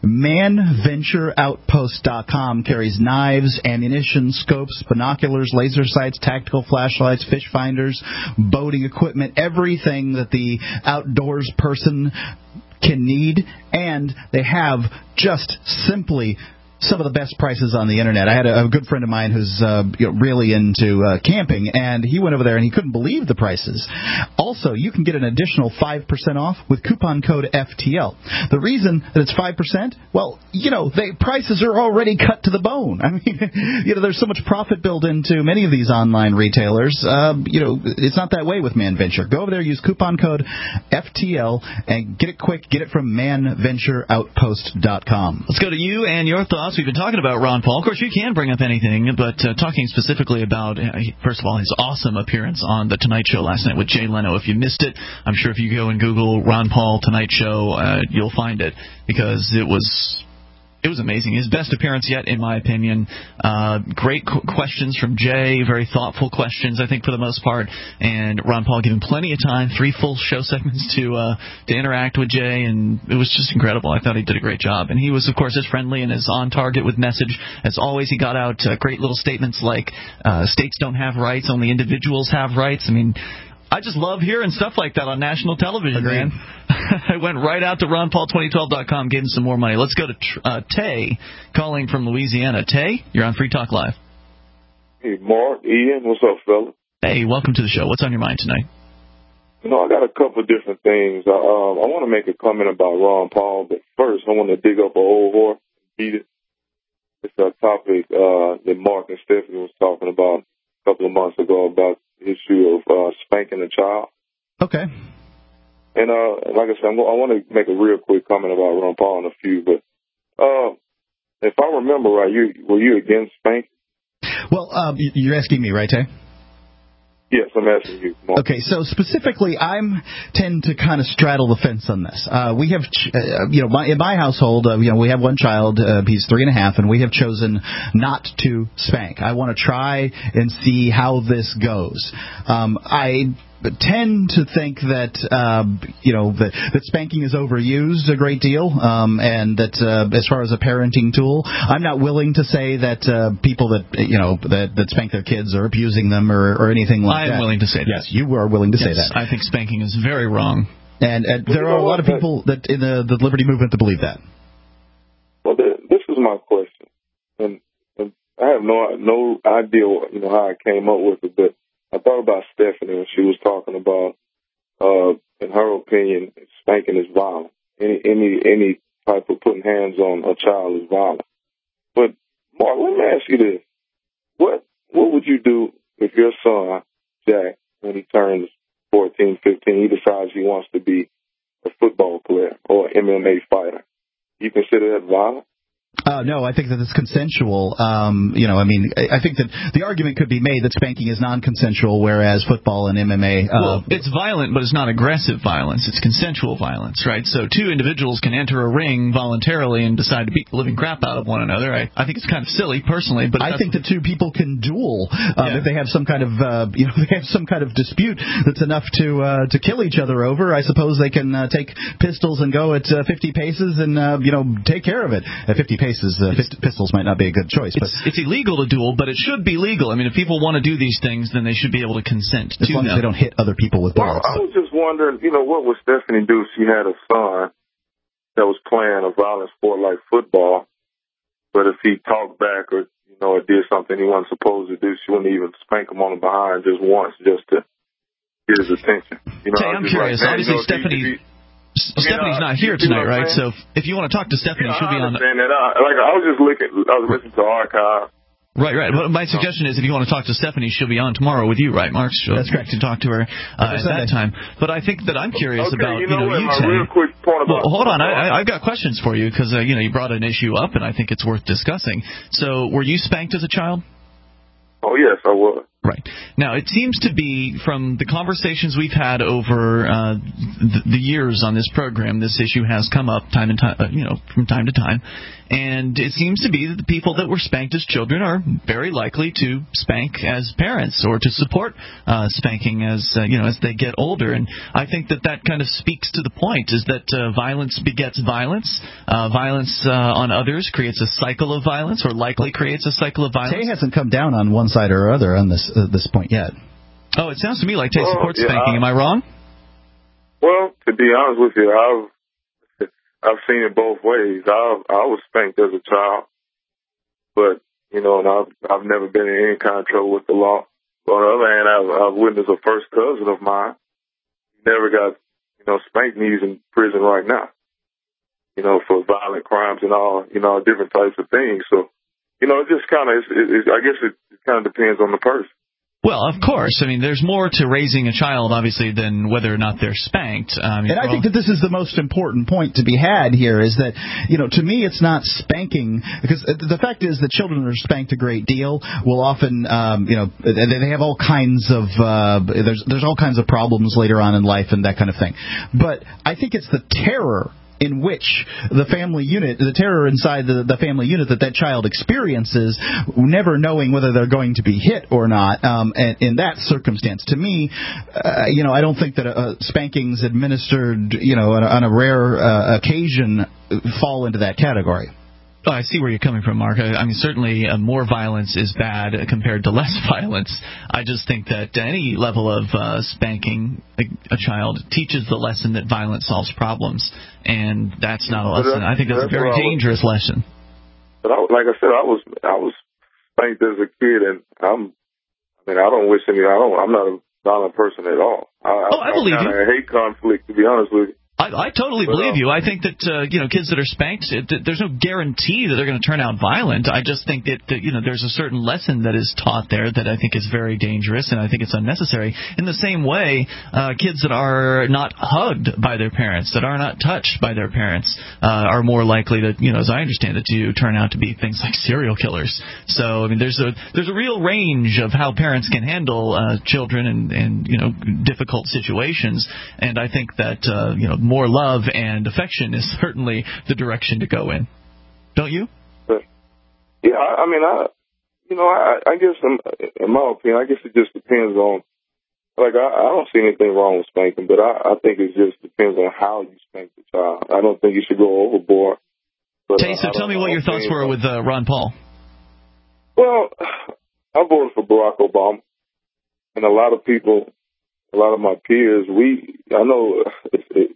Speaker 2: man venture outpost dot com carries knives, ammunition, scopes, binoculars, laser sights, tactical flashlights, fish finders, boating equipment, everything that the outdoors person can need, and they have just simply some of the best prices on the internet. I had a, a good friend of mine who's uh, you know, really into uh, camping, and he went over there and he couldn't believe the prices. Also, you can get an additional five percent off with coupon code F T L. The reason that it's five percent, well, you know, the prices are already cut to the bone. I mean, you know, there's so much profit built into many of these online retailers. Uh, you know, it's not that way with ManVenture. Go over there, use coupon code F T L, and get it quick. Get it from man venture outpost dot com.
Speaker 1: Let's go to you and your thoughts. We've been talking about Ron Paul. Of course, you can bring up anything, but uh, talking specifically about, uh, first of all, his awesome appearance on The Tonight Show last night with Jay Leno. If you missed it, I'm sure if you go and Google Ron Paul Tonight Show, uh, you'll find it, because it was... It was amazing. His best appearance yet, in my opinion. Uh, great qu- questions from Jay, very thoughtful questions, I think, for the most part. And Ron Paul given plenty of time, three full show segments to uh, to interact with Jay, and it was just incredible. I thought he did a great job. And he was, of course, as friendly and as on target with message as always. He got out uh, great little statements like, uh, states don't have rights, only individuals have rights. I mean... I just love hearing stuff like that on national television, Agreed. man. I went right out to ron paul twenty twelve dot com, gave him some more money. Let's go to uh, Tay, calling from Louisiana. Tay, you're on Free Talk Live.
Speaker 14: Hey, Mark, Ian, what's up, fella?
Speaker 1: Hey, welcome to the show. What's on your mind tonight?
Speaker 14: you know, I got a couple of different things. I, uh, I want to make a comment about Ron Paul, but first I want to dig up an old horse and beat it. It's a topic uh, that Mark and Stephanie was talking about a couple of months ago about the issue of uh, spanking a child.
Speaker 2: Okay.
Speaker 14: And uh, like I said, I'm, I want to make a real quick comment about Ron Paul in a few, but uh, if I remember right, you were you against spanking?
Speaker 2: Well, um, you're asking me, right, Tay?
Speaker 14: Yes, I'm asking you. Mark.
Speaker 2: Okay, so specifically, I'm tend to kind of straddle the fence on this. Uh, we have, ch- uh, you know, my, in my household, uh, you know, we have one child. Uh, he's three and a half, and we have chosen not to spank. I want to try and see how this goes. Um, I tend to think that uh, you know that, that spanking is overused a great deal, um, and that uh, as far as a parenting tool, I'm not willing to say that uh, people that you know that, that spank their kids are abusing them or, or anything like
Speaker 1: that.
Speaker 2: I'm
Speaker 1: willing to say that.
Speaker 2: Yes, you are willing to
Speaker 1: yes,
Speaker 2: say that.
Speaker 1: I think spanking is very wrong,
Speaker 2: and, and there are a lot of people that in the, the Liberty Movement that believe that.
Speaker 14: Well, this is my question, and, and I have no no idea you know how I came up with it, but I thought about Stephanie when she was talking about, uh, in her opinion, spanking is violent. Any any any type of putting hands on a child is violent. But Mark, let me ask you this: what what would you do if your son Jack, when he turns fourteen, fifteen, he decides he wants to be a football player or an M M A fighter? You consider that violent?
Speaker 2: Uh, no, I think that it's consensual. Um, you know, I mean, I, I think that the argument could be made that spanking is non-consensual, whereas football and M M A. Uh,
Speaker 1: well, it's violent, but it's not aggressive violence. It's consensual violence, right? So two individuals can enter a ring voluntarily and decide to beat the living crap out of one another. I, I think it's kind of silly, personally, but
Speaker 2: I think that two people can duel um, yeah. if they have some kind of, uh, you know, they have some kind of dispute that's enough to uh, to kill each other over. I suppose they can uh, take pistols and go at uh, fifty paces and uh, you know take care of it at fifty paces. Uh, pistols might not be a good choice, but
Speaker 1: it's, it's illegal to duel, but it should be legal. I mean, if people want to do these things, then they should be able to consent
Speaker 2: as
Speaker 1: to
Speaker 2: long
Speaker 1: them.
Speaker 2: as they don't hit other people with bullets.
Speaker 14: Well, I was just wondering, you know, what would Stephanie do if she had a son that was playing a violent sport like football, but if he talked back or you know or did something he wasn't supposed to do, she wouldn't even spank him on the behind just once, just to get his attention. You know,
Speaker 1: Tay, I'm curious. Like, Obviously, you know, Stephanie. He, he, Stephanie's not here tonight, right? So if you want to talk to Stephanie,
Speaker 14: yeah,
Speaker 1: she'll be on.
Speaker 14: I understand that. I, like I was just looking, I was listening to archive.
Speaker 1: Right, right. Well, my suggestion is if you want to talk to Stephanie, she'll be on tomorrow with you, right, Mark? She'll,
Speaker 2: That's correct.
Speaker 1: To talk to her uh, at that time. But I think that I'm curious
Speaker 14: okay,
Speaker 1: about
Speaker 14: you know,
Speaker 1: you, know,
Speaker 14: what,
Speaker 1: you
Speaker 14: my
Speaker 1: Tay.
Speaker 14: real quick point about.
Speaker 1: Well, hold on, I, I, I've got questions for you because uh, you know you brought an issue up, and I think it's worth discussing. So, were you spanked as a child?
Speaker 14: Oh yes, I was.
Speaker 1: Right. Now, it seems to be, from the conversations we've had over uh, the, the years on this program, this issue has come up time and time, uh, you know, from time to time, and it seems to be that the people that were spanked as children are very likely to spank as parents or to support uh, spanking as uh, you know as they get older. And I think that that kind of speaks to the point: is that uh, violence begets violence. Uh, violence uh, on others creates a cycle of violence, or likely creates a cycle of violence.
Speaker 2: Tay hasn't come down on one side or other on this. Uh, this point yet.
Speaker 1: Oh, it sounds to me like Tay
Speaker 14: well,
Speaker 1: supports
Speaker 14: yeah,
Speaker 1: spanking. Am I wrong?
Speaker 14: Well, to be honest with you, I've I've seen it both ways. I I was spanked as a child, but you know, and I've I've never been in any kind of trouble with the law. But on the other hand, I've, I've witnessed a first cousin of mine who never got you know spanked, and he's in prison right now. You know, for violent crimes and all you know different types of things. So you know, it just kind of it, it, I guess it, it kind of depends on the person.
Speaker 1: Well, of course. I mean, there's more to raising a child, obviously, than whether or not they're spanked. I mean,
Speaker 2: and I
Speaker 1: well,
Speaker 2: think that this is the most important point to be had here is that, you know, to me it's not spanking, because the fact is that children are spanked a great deal, will often, um, you know, they have all kinds of, uh, there's, there's all kinds of problems later on in life and that kind of thing. But I think it's the terror in which the family unit, the terror inside the, the family unit that that child experiences, never knowing whether they're going to be hit or not, um, and in that circumstance. To me, uh, you know, I don't think that uh, spankings administered, you know, on a, on a rare uh, occasion fall into that category.
Speaker 1: Oh, I see where you're coming from, Mark. I, I mean, certainly uh, more violence is bad uh, compared to less violence. I just think that any level of uh, spanking a, a child teaches the lesson that violence solves problems, and that's not a lesson. I think that's a very dangerous lesson.
Speaker 14: But I, like I said, I was I was spanked as a kid, and I'm. I mean, I don't wish any. I don't. I'm not a violent person at all. I,
Speaker 1: oh, I, I believe you.
Speaker 14: I hate conflict, to be honest with you.
Speaker 1: I, I totally but, believe um, you. I think that uh, you know kids that are spanked, it, there's no guarantee that they're going to turn out violent. I just think that, that you know there's a certain lesson that is taught there that I think is very dangerous, and I think it's unnecessary. In the same way, uh, kids that are not hugged by their parents, that are not touched by their parents, uh, are more likely to, you know, as I understand it, to turn out to be things like serial killers. So I mean, there's a there's a real range of how parents can handle uh, children and, and you know difficult situations, and I think that uh, you know. more love and affection is certainly the direction to go in. Don't you?
Speaker 14: Yeah, I mean, I, you know, I, I guess, in, in my opinion, I guess it just depends on, like, I, I don't see anything wrong with spanking, but I, I think it just depends on how you spank the child. I don't think you should go overboard.
Speaker 1: Tay, so tell me what your thoughts were with uh, Ron Paul.
Speaker 14: Well, I voted for Barack Obama, and a lot of people, a lot of my peers, we, I know, it's, it,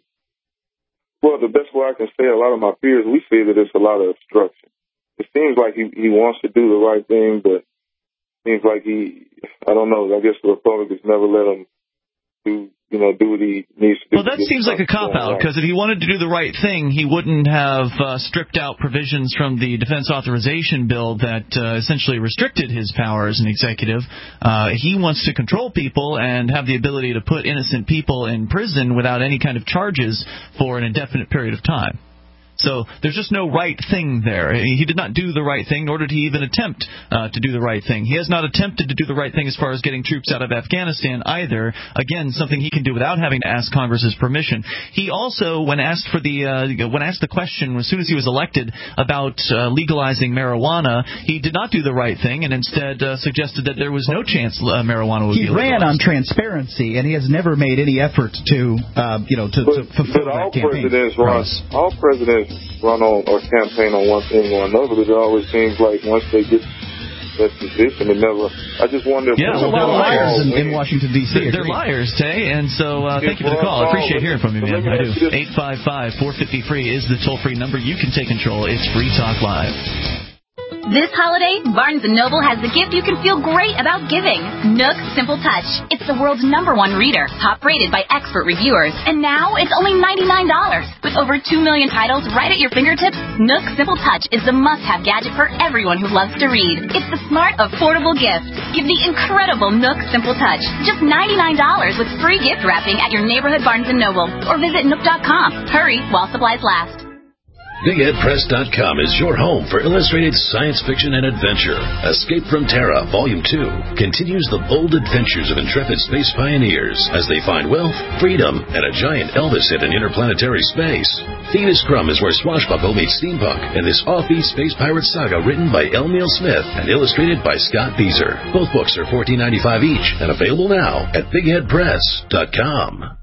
Speaker 14: well, the best way I can say, a lot of my peers, we see that it's a lot of obstruction. It seems like he, he wants to do the right thing, but it seems like he, I don't know, I guess the Republicans never let him do, you know, do what he needs to do.
Speaker 1: Well, that seems like a cop-out, because if he wanted to do the right thing, he wouldn't have uh, stripped out provisions from the Defense Authorization Bill that uh, essentially restricted his power as an executive. Uh, he wants to control people and have the ability to put innocent people in prison without any kind of charges for an indefinite period of time. So there's just no right thing there. He did not do the right thing, nor did he even attempt uh, to do the right thing. He has not attempted to do the right thing as far as getting troops out of Afghanistan either. Again, something he can do without having to ask Congress's permission. He also, when asked for the uh, when asked the question as soon as he was elected about uh, legalizing marijuana, he did not do the right thing and instead uh, suggested that there was no chance uh, marijuana would
Speaker 2: he
Speaker 1: be legalized.
Speaker 2: He ran on transparency, and he has never made any effort to, uh, you know, to,
Speaker 14: but,
Speaker 2: to fulfill
Speaker 14: but
Speaker 2: that campaign.
Speaker 14: Presidents run, all presidents run on or campaign on one thing or another, but it always seems like once they get that position, it never. I just wonder if
Speaker 2: yeah, well, there are liars in, in Washington D C
Speaker 1: They're, they're liars, Tay, and so uh, thank you for the call. I appreciate hearing from you, man. I do. eight five five, four five zero, free is the toll-free number. You can take control. It's Free Talk Live.
Speaker 15: This holiday, Barnes and Noble has the gift you can feel great about giving. Nook Simple Touch. It's the world's number one reader, top rated by expert reviewers, and now it's only ninety-nine dollars. With over two million titles right at your fingertips, Nook Simple Touch is the must-have gadget for everyone who loves to read. It's the smart, affordable gift. Give the incredible Nook Simple Touch just ninety-nine dollars with free gift wrapping at your neighborhood Barnes and Noble, or visit nook dot com. Hurry while supplies last.
Speaker 4: Big Ed Press dot com is your home for illustrated science fiction and adventure. Escape from Terra, Volume two, continues the bold adventures of intrepid space pioneers as they find wealth, freedom, and a giant Elvis hit in interplanetary space. Venus Crumb is where swashbuckle meets steampunk in this offbeat space pirate saga written by L. Neil Smith and illustrated by Scott Beezer. Both books are fourteen ninety-five each and available now at Big Ed Press dot com.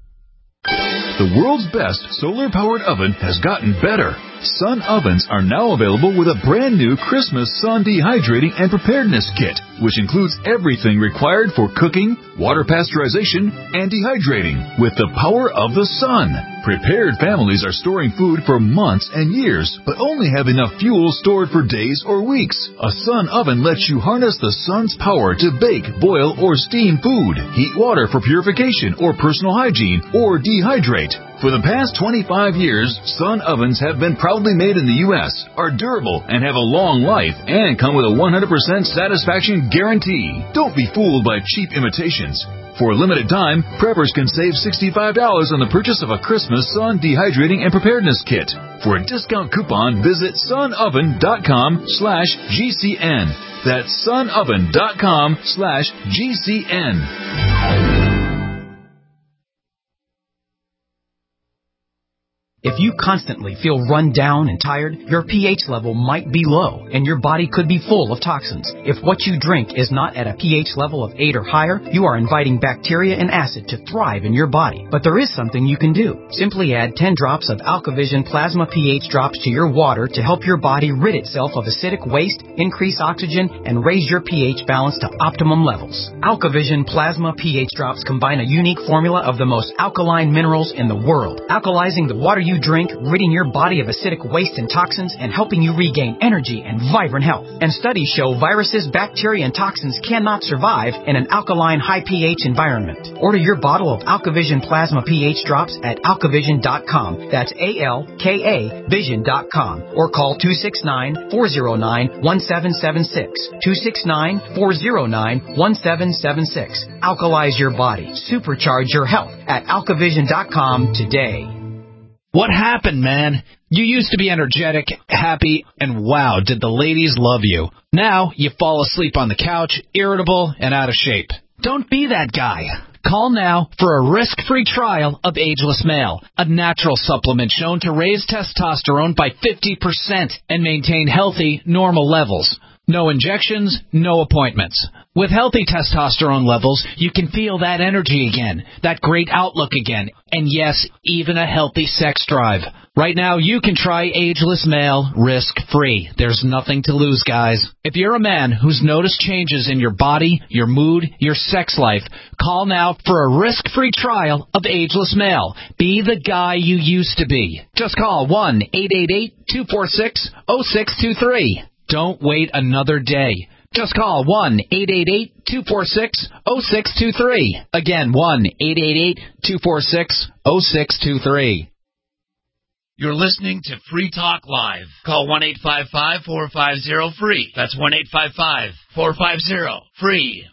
Speaker 12: The world's best solar-powered oven has gotten better. Sun ovens are now available with a brand new Christmas sun dehydrating and preparedness kit, which includes everything required for cooking, water pasteurization, and dehydrating with the power of the sun. Prepared families are storing food for months and years, but only have enough fuel stored for days or weeks. A sun oven lets you harness the sun's power to bake, boil, or steam food, heat water for purification or personal hygiene, or dehydrate. For the past twenty-five years, sun ovens have been proudly made in the U S, are durable, and have a long life, and come with a one hundred percent satisfaction guarantee. Don't be fooled by cheap imitations. For a limited time, preppers can save sixty-five dollars on the purchase of a Christmas sun dehydrating and preparedness kit. For a discount coupon, visit sunoven dot com slash G C N. That's sunoven dot com slash G C N.
Speaker 16: If you constantly feel run down and tired, your pH level might be low, and your body could be full of toxins. If what you drink is not at a pH level of eight or higher, you are inviting bacteria and acid to thrive in your body. But there is something you can do. Simply add ten drops of AlkaVision Plasma pH drops to your water to help your body rid itself of acidic waste, increase oxygen, and raise your pH balance to optimum levels. AlkaVision Plasma pH drops combine a unique formula of the most alkaline minerals in the world, alkalizing the water you you drink, ridding your body of acidic waste and toxins, and helping you regain energy and vibrant health. And studies show viruses, bacteria, and toxins cannot survive in an alkaline, high pH environment. Order your bottle of AlkaVision Plasma pH drops at alkavision dot com. That's A L K A vision dot com. Or call two six nine, four zero nine, one seven seven six. two six nine, four zero nine, one seven seven six. Alkalize your body. Supercharge your health at alkavision dot com today.
Speaker 17: What happened, man? You used to be energetic, happy, and wow, did the ladies love you. Now you fall asleep on the couch, irritable, and out of shape. Don't be that guy. Call now for a risk-free trial of Ageless Male, a natural supplement shown to raise testosterone by fifty percent and maintain healthy, normal levels. No injections, no appointments. With healthy testosterone levels, you can feel that energy again, that great outlook again, and yes, even a healthy sex drive. Right now, you can try Ageless Male risk-free. There's nothing to lose, guys. If you're a man who's noticed changes in your body, your mood, your sex life, call now for a risk-free trial of Ageless Male. Be the guy you used to be. Just call one eight eight eight, two four six, zero six two three. Don't wait another day. Just call one eight eight eight, two four six, zero six two three. Again, one eight eight eight, two four six, zero six two three.
Speaker 8: You're listening to Free Talk Live. Call one eight five five, four five zero, free. That's one eight five five, four five zero, free.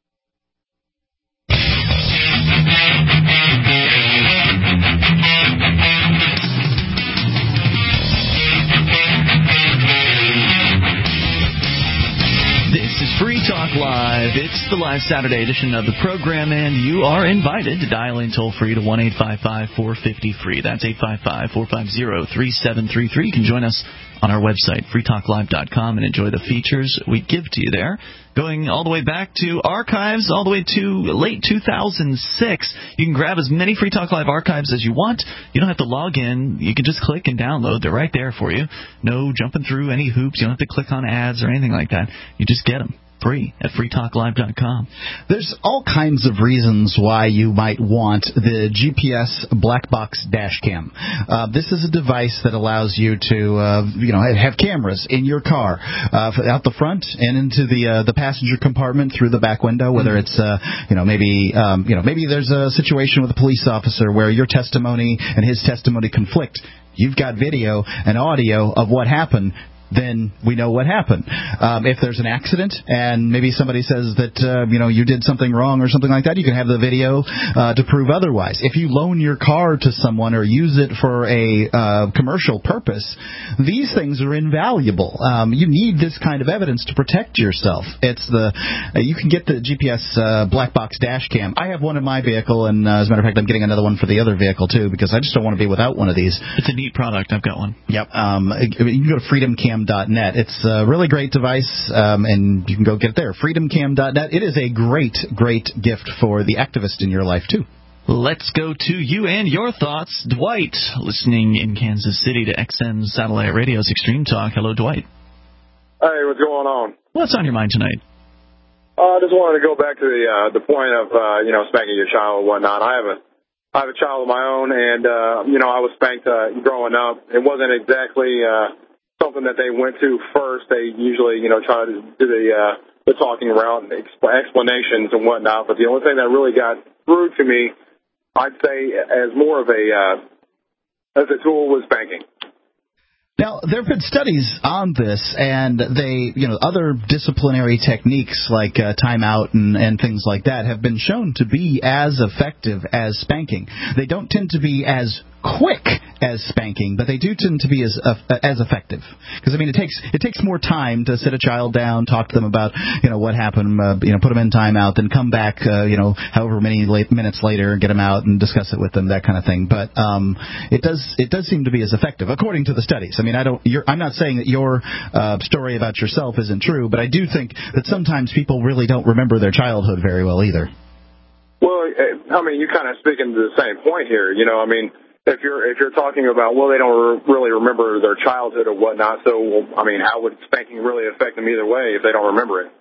Speaker 1: This is Free Talk Live. It's the live Saturday edition of the program, and you are invited to dial in toll-free to one eight five five, four five zero, free. That's eight five five, four five zero, three seven three three. You can join us on our website, free talk live dot com, and enjoy the features we give to you there. Going all the way back to archives, all the way to late two thousand six. You can grab as many Free Talk Live archives as you want. You don't have to log in. You can just click and download. They're right there for you. No jumping through any hoops. You don't have to click on ads or anything like that. You just get them. Free at free talk live dot com.
Speaker 2: There's all kinds of reasons why you might want the G P S Black Box Dash Cam. Uh, this is a device that allows you to, uh, you know, have cameras in your car, uh, out the front and into the uh, the passenger compartment through the back window. Whether it's, uh, you know, maybe, um, you know, maybe there's a situation with a police officer where your testimony and his testimony conflict. You've got video and audio of what happened. Then we know what happened. Um, if there's an accident and maybe somebody says that, uh, you know, you did something wrong or something like that, you can have the video uh, to prove otherwise. If you loan your car to someone or use it for a uh, commercial purpose, these things are invaluable. Um, you need this kind of evidence to protect yourself. It's the uh, you can get the G P S uh, Black Box Dash Cam. I have one in my vehicle, and uh, as a matter of fact, I'm getting another one for the other vehicle too, because I just don't want to be without one of these.
Speaker 1: It's a neat product. I've got one.
Speaker 2: Yep. Um, you can go to freedom cam dot net. It's a really great device, um, and you can go get it there. freedom cam dot net. It is a great, great gift for the activist in your life, too.
Speaker 1: Let's go to you and your thoughts. Dwight, listening in Kansas City to X M Satellite Radio's Extreme Talk. Hello, Dwight.
Speaker 18: Hey, what's going on?
Speaker 1: What's on your mind tonight?
Speaker 18: Uh, I just wanted to go back to the uh, the point of, uh, you know, spanking your child and whatnot. I have a I have a child of my own, and, uh, you know, I was spanked uh, growing up. It wasn't exactly uh, something that they went to first. They usually, you know, try to do the uh, the talking around and exp- explanations and whatnot. But the only thing that really got through to me, I'd say, as more of a uh, as a tool was spanking.
Speaker 2: Now, there have been studies on this, and they, you know, other disciplinary techniques like uh, timeout and, and things like that have been shown to be as effective as spanking. They don't tend to be as quick as spanking, but they do tend to be as uh, as effective. Because I mean, it takes it takes more time to sit a child down, talk to them about, you know, what happened, uh, you know, put them in timeout, then come back, uh, you know, however many late minutes later, get them out and discuss it with them, that kind of thing. But um, it does it does seem to be as effective according to the studies. I mean, I don't. You're, I'm not saying that your uh, story about yourself isn't true, but I do think that sometimes people really don't remember their childhood very well either.
Speaker 18: Well, I mean, you're kind of speaking to the same point here. You know, I mean. If you're if you're talking about, well, they don't re- really remember their childhood or whatnot, so, I mean, how would spanking really affect them either way if they don't remember it?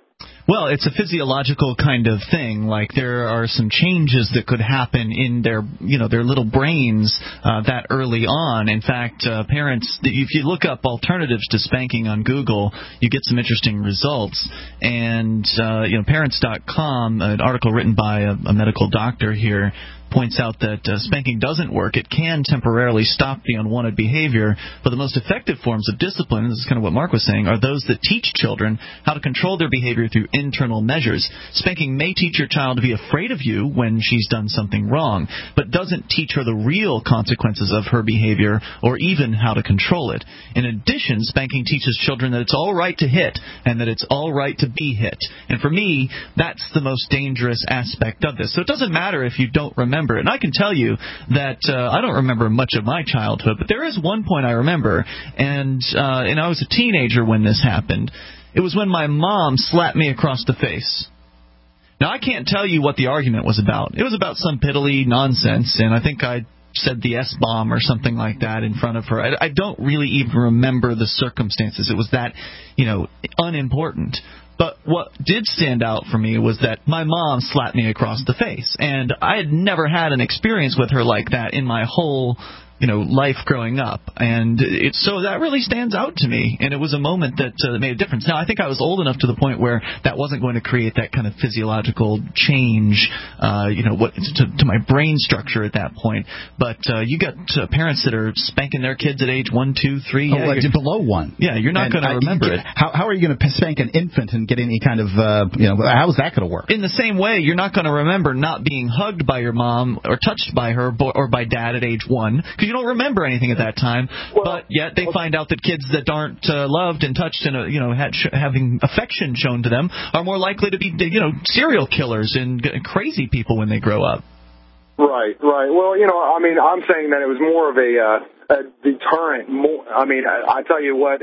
Speaker 1: Well, it's a physiological kind of thing. Like there are some changes that could happen in their, you know, their little brains uh, that early on. In fact, uh, parents, if you look up alternatives to spanking on Google, you get some interesting results. And uh, you know, parents dot com, an article written by a, a medical doctor here, points out that uh, spanking doesn't work. It can temporarily stop the unwanted behavior, but the most effective forms of discipline, and this is kind of what Mark was saying, are those that teach children how to control their behavior through internal measures. Spanking may teach your child to be afraid of you when she's done something wrong, but doesn't teach her the real consequences of her behavior or even how to control it. In addition, spanking teaches children that it's all right to hit and that it's all right to be hit. And for me, that's the most dangerous aspect of this. So it doesn't matter if you don't remember. And I can tell you that uh, I don't remember much of my childhood, but there is one point I remember, and uh, and I was a teenager when this happened. It was when my mom slapped me across the face. Now, I can't tell you what the argument was about. It was about some piddly nonsense, and I think I said the S-bomb or something like that in front of her. I, I don't really even remember the circumstances. It was that, you know, unimportant. But what did stand out for me was that my mom slapped me across the face. And I had never had an experience with her like that in my whole, you know, life growing up. And it, so that really stands out to me. And it was a moment that uh, made a difference. Now, I think I was old enough to the point where that wasn't going to create that kind of physiological change, uh, you know, what to, to my brain structure at that point. But uh, you got uh, parents that are spanking their kids at age one, two, three.
Speaker 2: Oh,
Speaker 1: yeah,
Speaker 2: like below one.
Speaker 1: Yeah, you're not going to remember
Speaker 2: get,
Speaker 1: it.
Speaker 2: How, how are you going to spank an infant and get any kind of, uh, you know, how is that going to work?
Speaker 1: In the same way, you're not going to remember not being hugged by your mom or touched by her or by dad at age one because you don't remember anything at that time. Well, but yet they find out that kids that aren't uh, loved and touched and uh, you know had sh- having affection shown to them are more likely to be, you know, serial killers and g- crazy people when they grow up.
Speaker 18: Right, right. Well, you know, I mean, I'm saying that it was more of a, uh, a deterrent. More, I mean, I, I tell you what,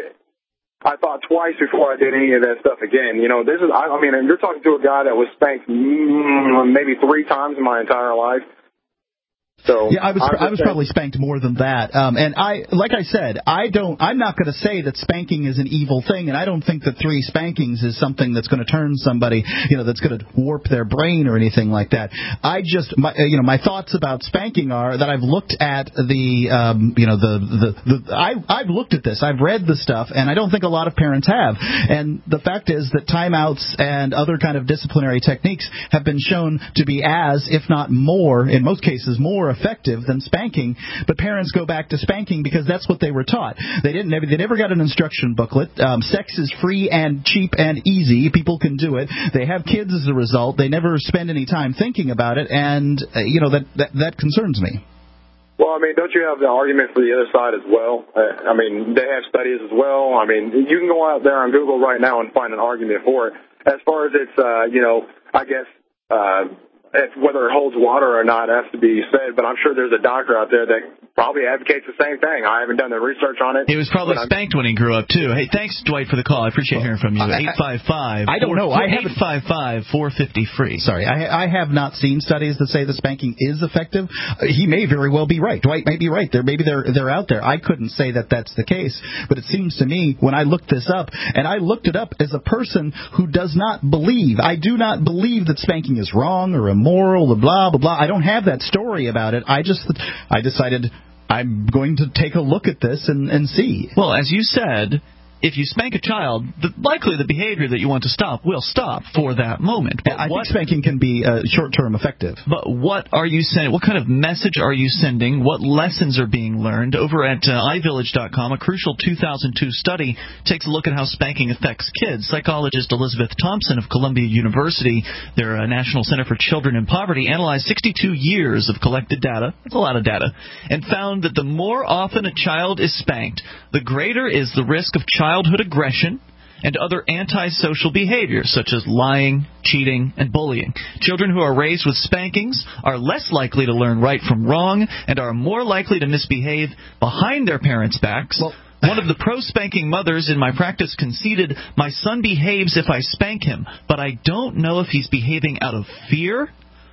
Speaker 18: I thought twice before I did any of that stuff again. You know, this is, I, I mean, you're talking to a guy that was spanked mm, maybe three times in my entire life. So
Speaker 2: yeah, I was I was probably spanked more than that. Um, and I, like I said, I don't. I'm not going to say that spanking is an evil thing, and I don't think that three spankings is something that's going to turn somebody, you know, that's going to warp their brain or anything like that. I just, my, you know, my thoughts about spanking are that I've looked at the, um, you know, the the, the I I've looked at this, I've read the stuff, and I don't think a lot of parents have. And the fact is that timeouts and other kind of disciplinary techniques have been shown to be as, if not more, in most cases, more effective than spanking, but parents go back to spanking because that's what they were taught. They didn't. They never got an instruction booklet. Um, sex is free and cheap and easy. People can do it. They have kids as a result. They never spend any time thinking about it, and uh, you know that, that that concerns me.
Speaker 18: Well, I mean, don't you have the argument for the other side as well? Uh, I mean, they have studies as well. I mean, you can go out there on Google right now and find an argument for it. As far as it's, uh, you know, I guess. Uh, If whether it holds water or not has to be said, but I'm sure there's a doctor out there that probably advocates the same thing. I haven't done the research on it.
Speaker 1: He was probably spanked when he grew up, too. Hey, thanks, Dwight, for the call. I appreciate hearing from you. eight five five
Speaker 2: I don't know. I
Speaker 1: eight five five, four five zero, free.
Speaker 2: Sorry, I, I have not seen studies that say that spanking is effective. Uh, he may very well be right. Dwight may be right. There, maybe they're they're out there. I couldn't say that that's the case, but it seems to me when I looked this up, and I looked it up as a person who does not believe. I do not believe that spanking is wrong or immoral or blah. Blah, blah, blah. I don't have that story about it. I just, I decided I'm going to take a look at this and, and see.
Speaker 1: Well, as you said, if you spank a child, the, likely the behavior that you want to stop will stop for that moment. But
Speaker 2: I
Speaker 1: what,
Speaker 2: think spanking can be uh, short-term effective.
Speaker 1: But what are you sending? What kind of message are you sending? What lessons are being learned? Over at uh, i village dot com, a crucial two thousand two study takes a look at how spanking affects kids. Psychologist Elizabeth Thompson of Columbia University, their uh, National Center for Children in Poverty, analyzed sixty-two years of collected data. That's a lot of data. And found that the more often a child is spanked, the greater is the risk of child childhood aggression and other antisocial behaviors such as lying, cheating, and bullying. Children who are raised with spankings are less likely to learn right from wrong and are more likely to misbehave behind their parents' backs. Well, one of the pro-spanking mothers in my practice conceded, "My son behaves if I spank him, but I don't know if he's behaving out of fear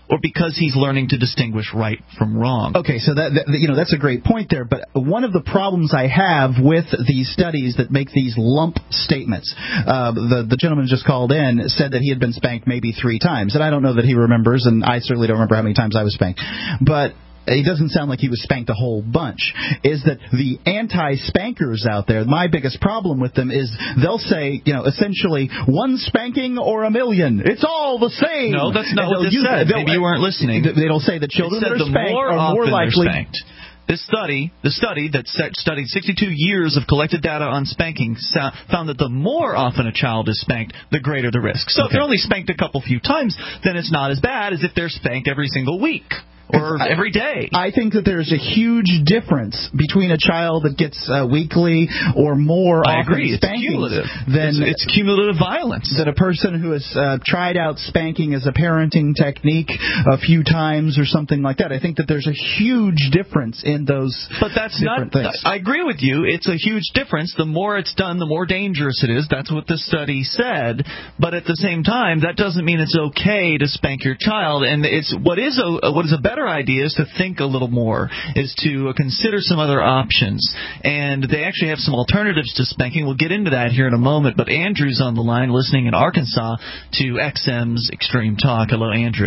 Speaker 1: or because he's learning to distinguish right from wrong?
Speaker 2: Okay, so that, that you know that's a great point there. But one of the problems I have with these studies that make these lump statements, uh, the the gentleman just called in said that he had been spanked maybe three times, and I don't know that he remembers, and I certainly don't remember how many times I was spanked, but it doesn't sound like he was spanked a whole bunch, is that the anti-spankers out there, my biggest problem with them is they'll say, you know, essentially, one spanking or a million. It's all the same.
Speaker 1: No, that's not what this said. Maybe you weren't listening.
Speaker 2: They'll say that children that are
Speaker 1: the
Speaker 2: spanked
Speaker 1: more
Speaker 2: are more
Speaker 1: often
Speaker 2: likely...
Speaker 1: they're spanked. This study, the study that studied sixty-two years of collected data on spanking, found that the more often a child is spanked, the greater the risk. So okay. if they're only spanked a couple few times, then it's not as bad as if they're spanked every single week. Or every day.
Speaker 2: I think that there's a huge difference between a child that gets uh, weekly or more
Speaker 1: I
Speaker 2: often
Speaker 1: agree. It's cumulative.
Speaker 2: Than,
Speaker 1: it's, it's cumulative violence.
Speaker 2: That a person who has uh, tried out spanking as a parenting technique a few times or something like that. I think that there's a huge difference in those
Speaker 1: But that's
Speaker 2: different
Speaker 1: not,
Speaker 2: things.
Speaker 1: I agree with you. It's a huge difference. The more it's done, the more dangerous it is. That's what the study said. But at the same time, that doesn't mean it's okay to spank your child. And it's what is a, what is a better idea is to think a little more, is to consider some other options. And they actually have some alternatives to spanking. We'll get into that here in a moment. But Andrew's on the line listening in Arkansas to X M's Extreme Talk. Hello, Andrew.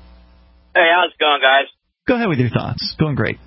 Speaker 19: Hey, how's it going, guys?
Speaker 1: Go ahead with your thoughts. Going great.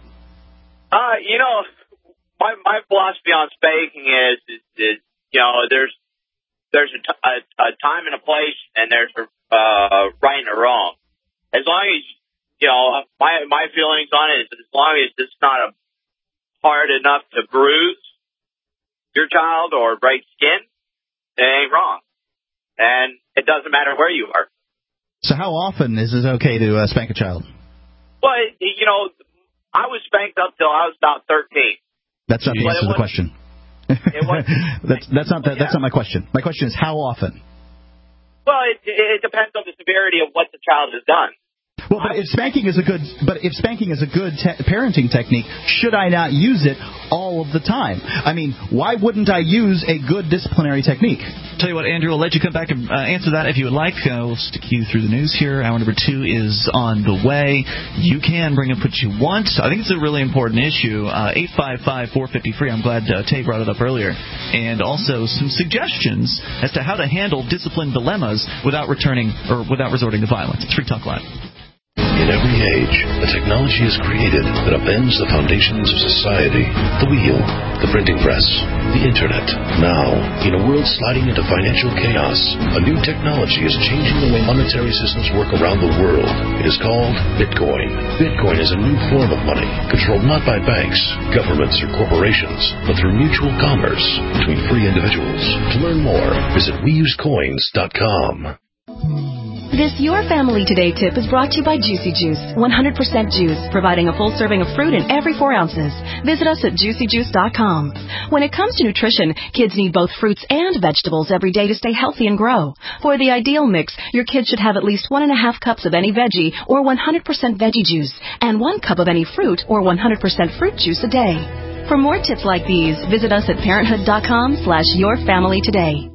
Speaker 19: Uh, you know, my my philosophy on spanking is, is, is you know, there's there's a, t- a, a time and a place, and there's a uh, right and a wrong. As long as You know, my my feelings on it is as long as it's not a hard enough to bruise your child or break skin, it ain't wrong. And it doesn't matter where you are.
Speaker 2: So how often is it okay to uh, spank a child?
Speaker 19: Well, it, you know, I was spanked up till I was about thirteen.
Speaker 2: That's not the
Speaker 19: but
Speaker 2: answer to the question.
Speaker 19: It was,
Speaker 2: that's that's not the, that's not my question. My question is how often?
Speaker 19: Well, it, it depends on the severity of what the child has done.
Speaker 2: Well, but if spanking is a good, but if spanking is a good te- parenting technique, should I not use it all of the time? I mean, why wouldn't I use a good disciplinary technique?
Speaker 1: Tell you what, Andrew, I'll let you come back and uh, answer that if you would like. Uh, we'll stick you through the news here. Hour number two is on the way. You can bring up what you want. I think it's a really important issue. Uh, eight five five, four five zero, free. I'm glad uh, Tay brought it up earlier. And also some suggestions as to how to handle discipline dilemmas without returning or without resorting to violence. It's Free Talk Live.
Speaker 4: In every age, a technology is created that upends the foundations of society. The wheel, the printing press, the internet. Now, in a world sliding into financial chaos, a new technology is changing the way monetary systems work around the world. It is called Bitcoin. Bitcoin is a new form of money, controlled not by banks, governments, or corporations, but through mutual commerce between free individuals. To learn more, visit we use coins dot com.
Speaker 20: This Your Family Today tip is brought to you by Juicy Juice, one hundred percent juice, providing a full serving of fruit in every four ounces. Visit us at juicy juice dot com. When it comes to nutrition, kids need both fruits and vegetables every day to stay healthy and grow. For the ideal mix, your kids should have at least one and a half cups of any veggie or one hundred percent veggie juice, and one cup of any fruit or one hundred percent fruit juice a day. For more tips like these, visit us at parenthood dot com slash your family today.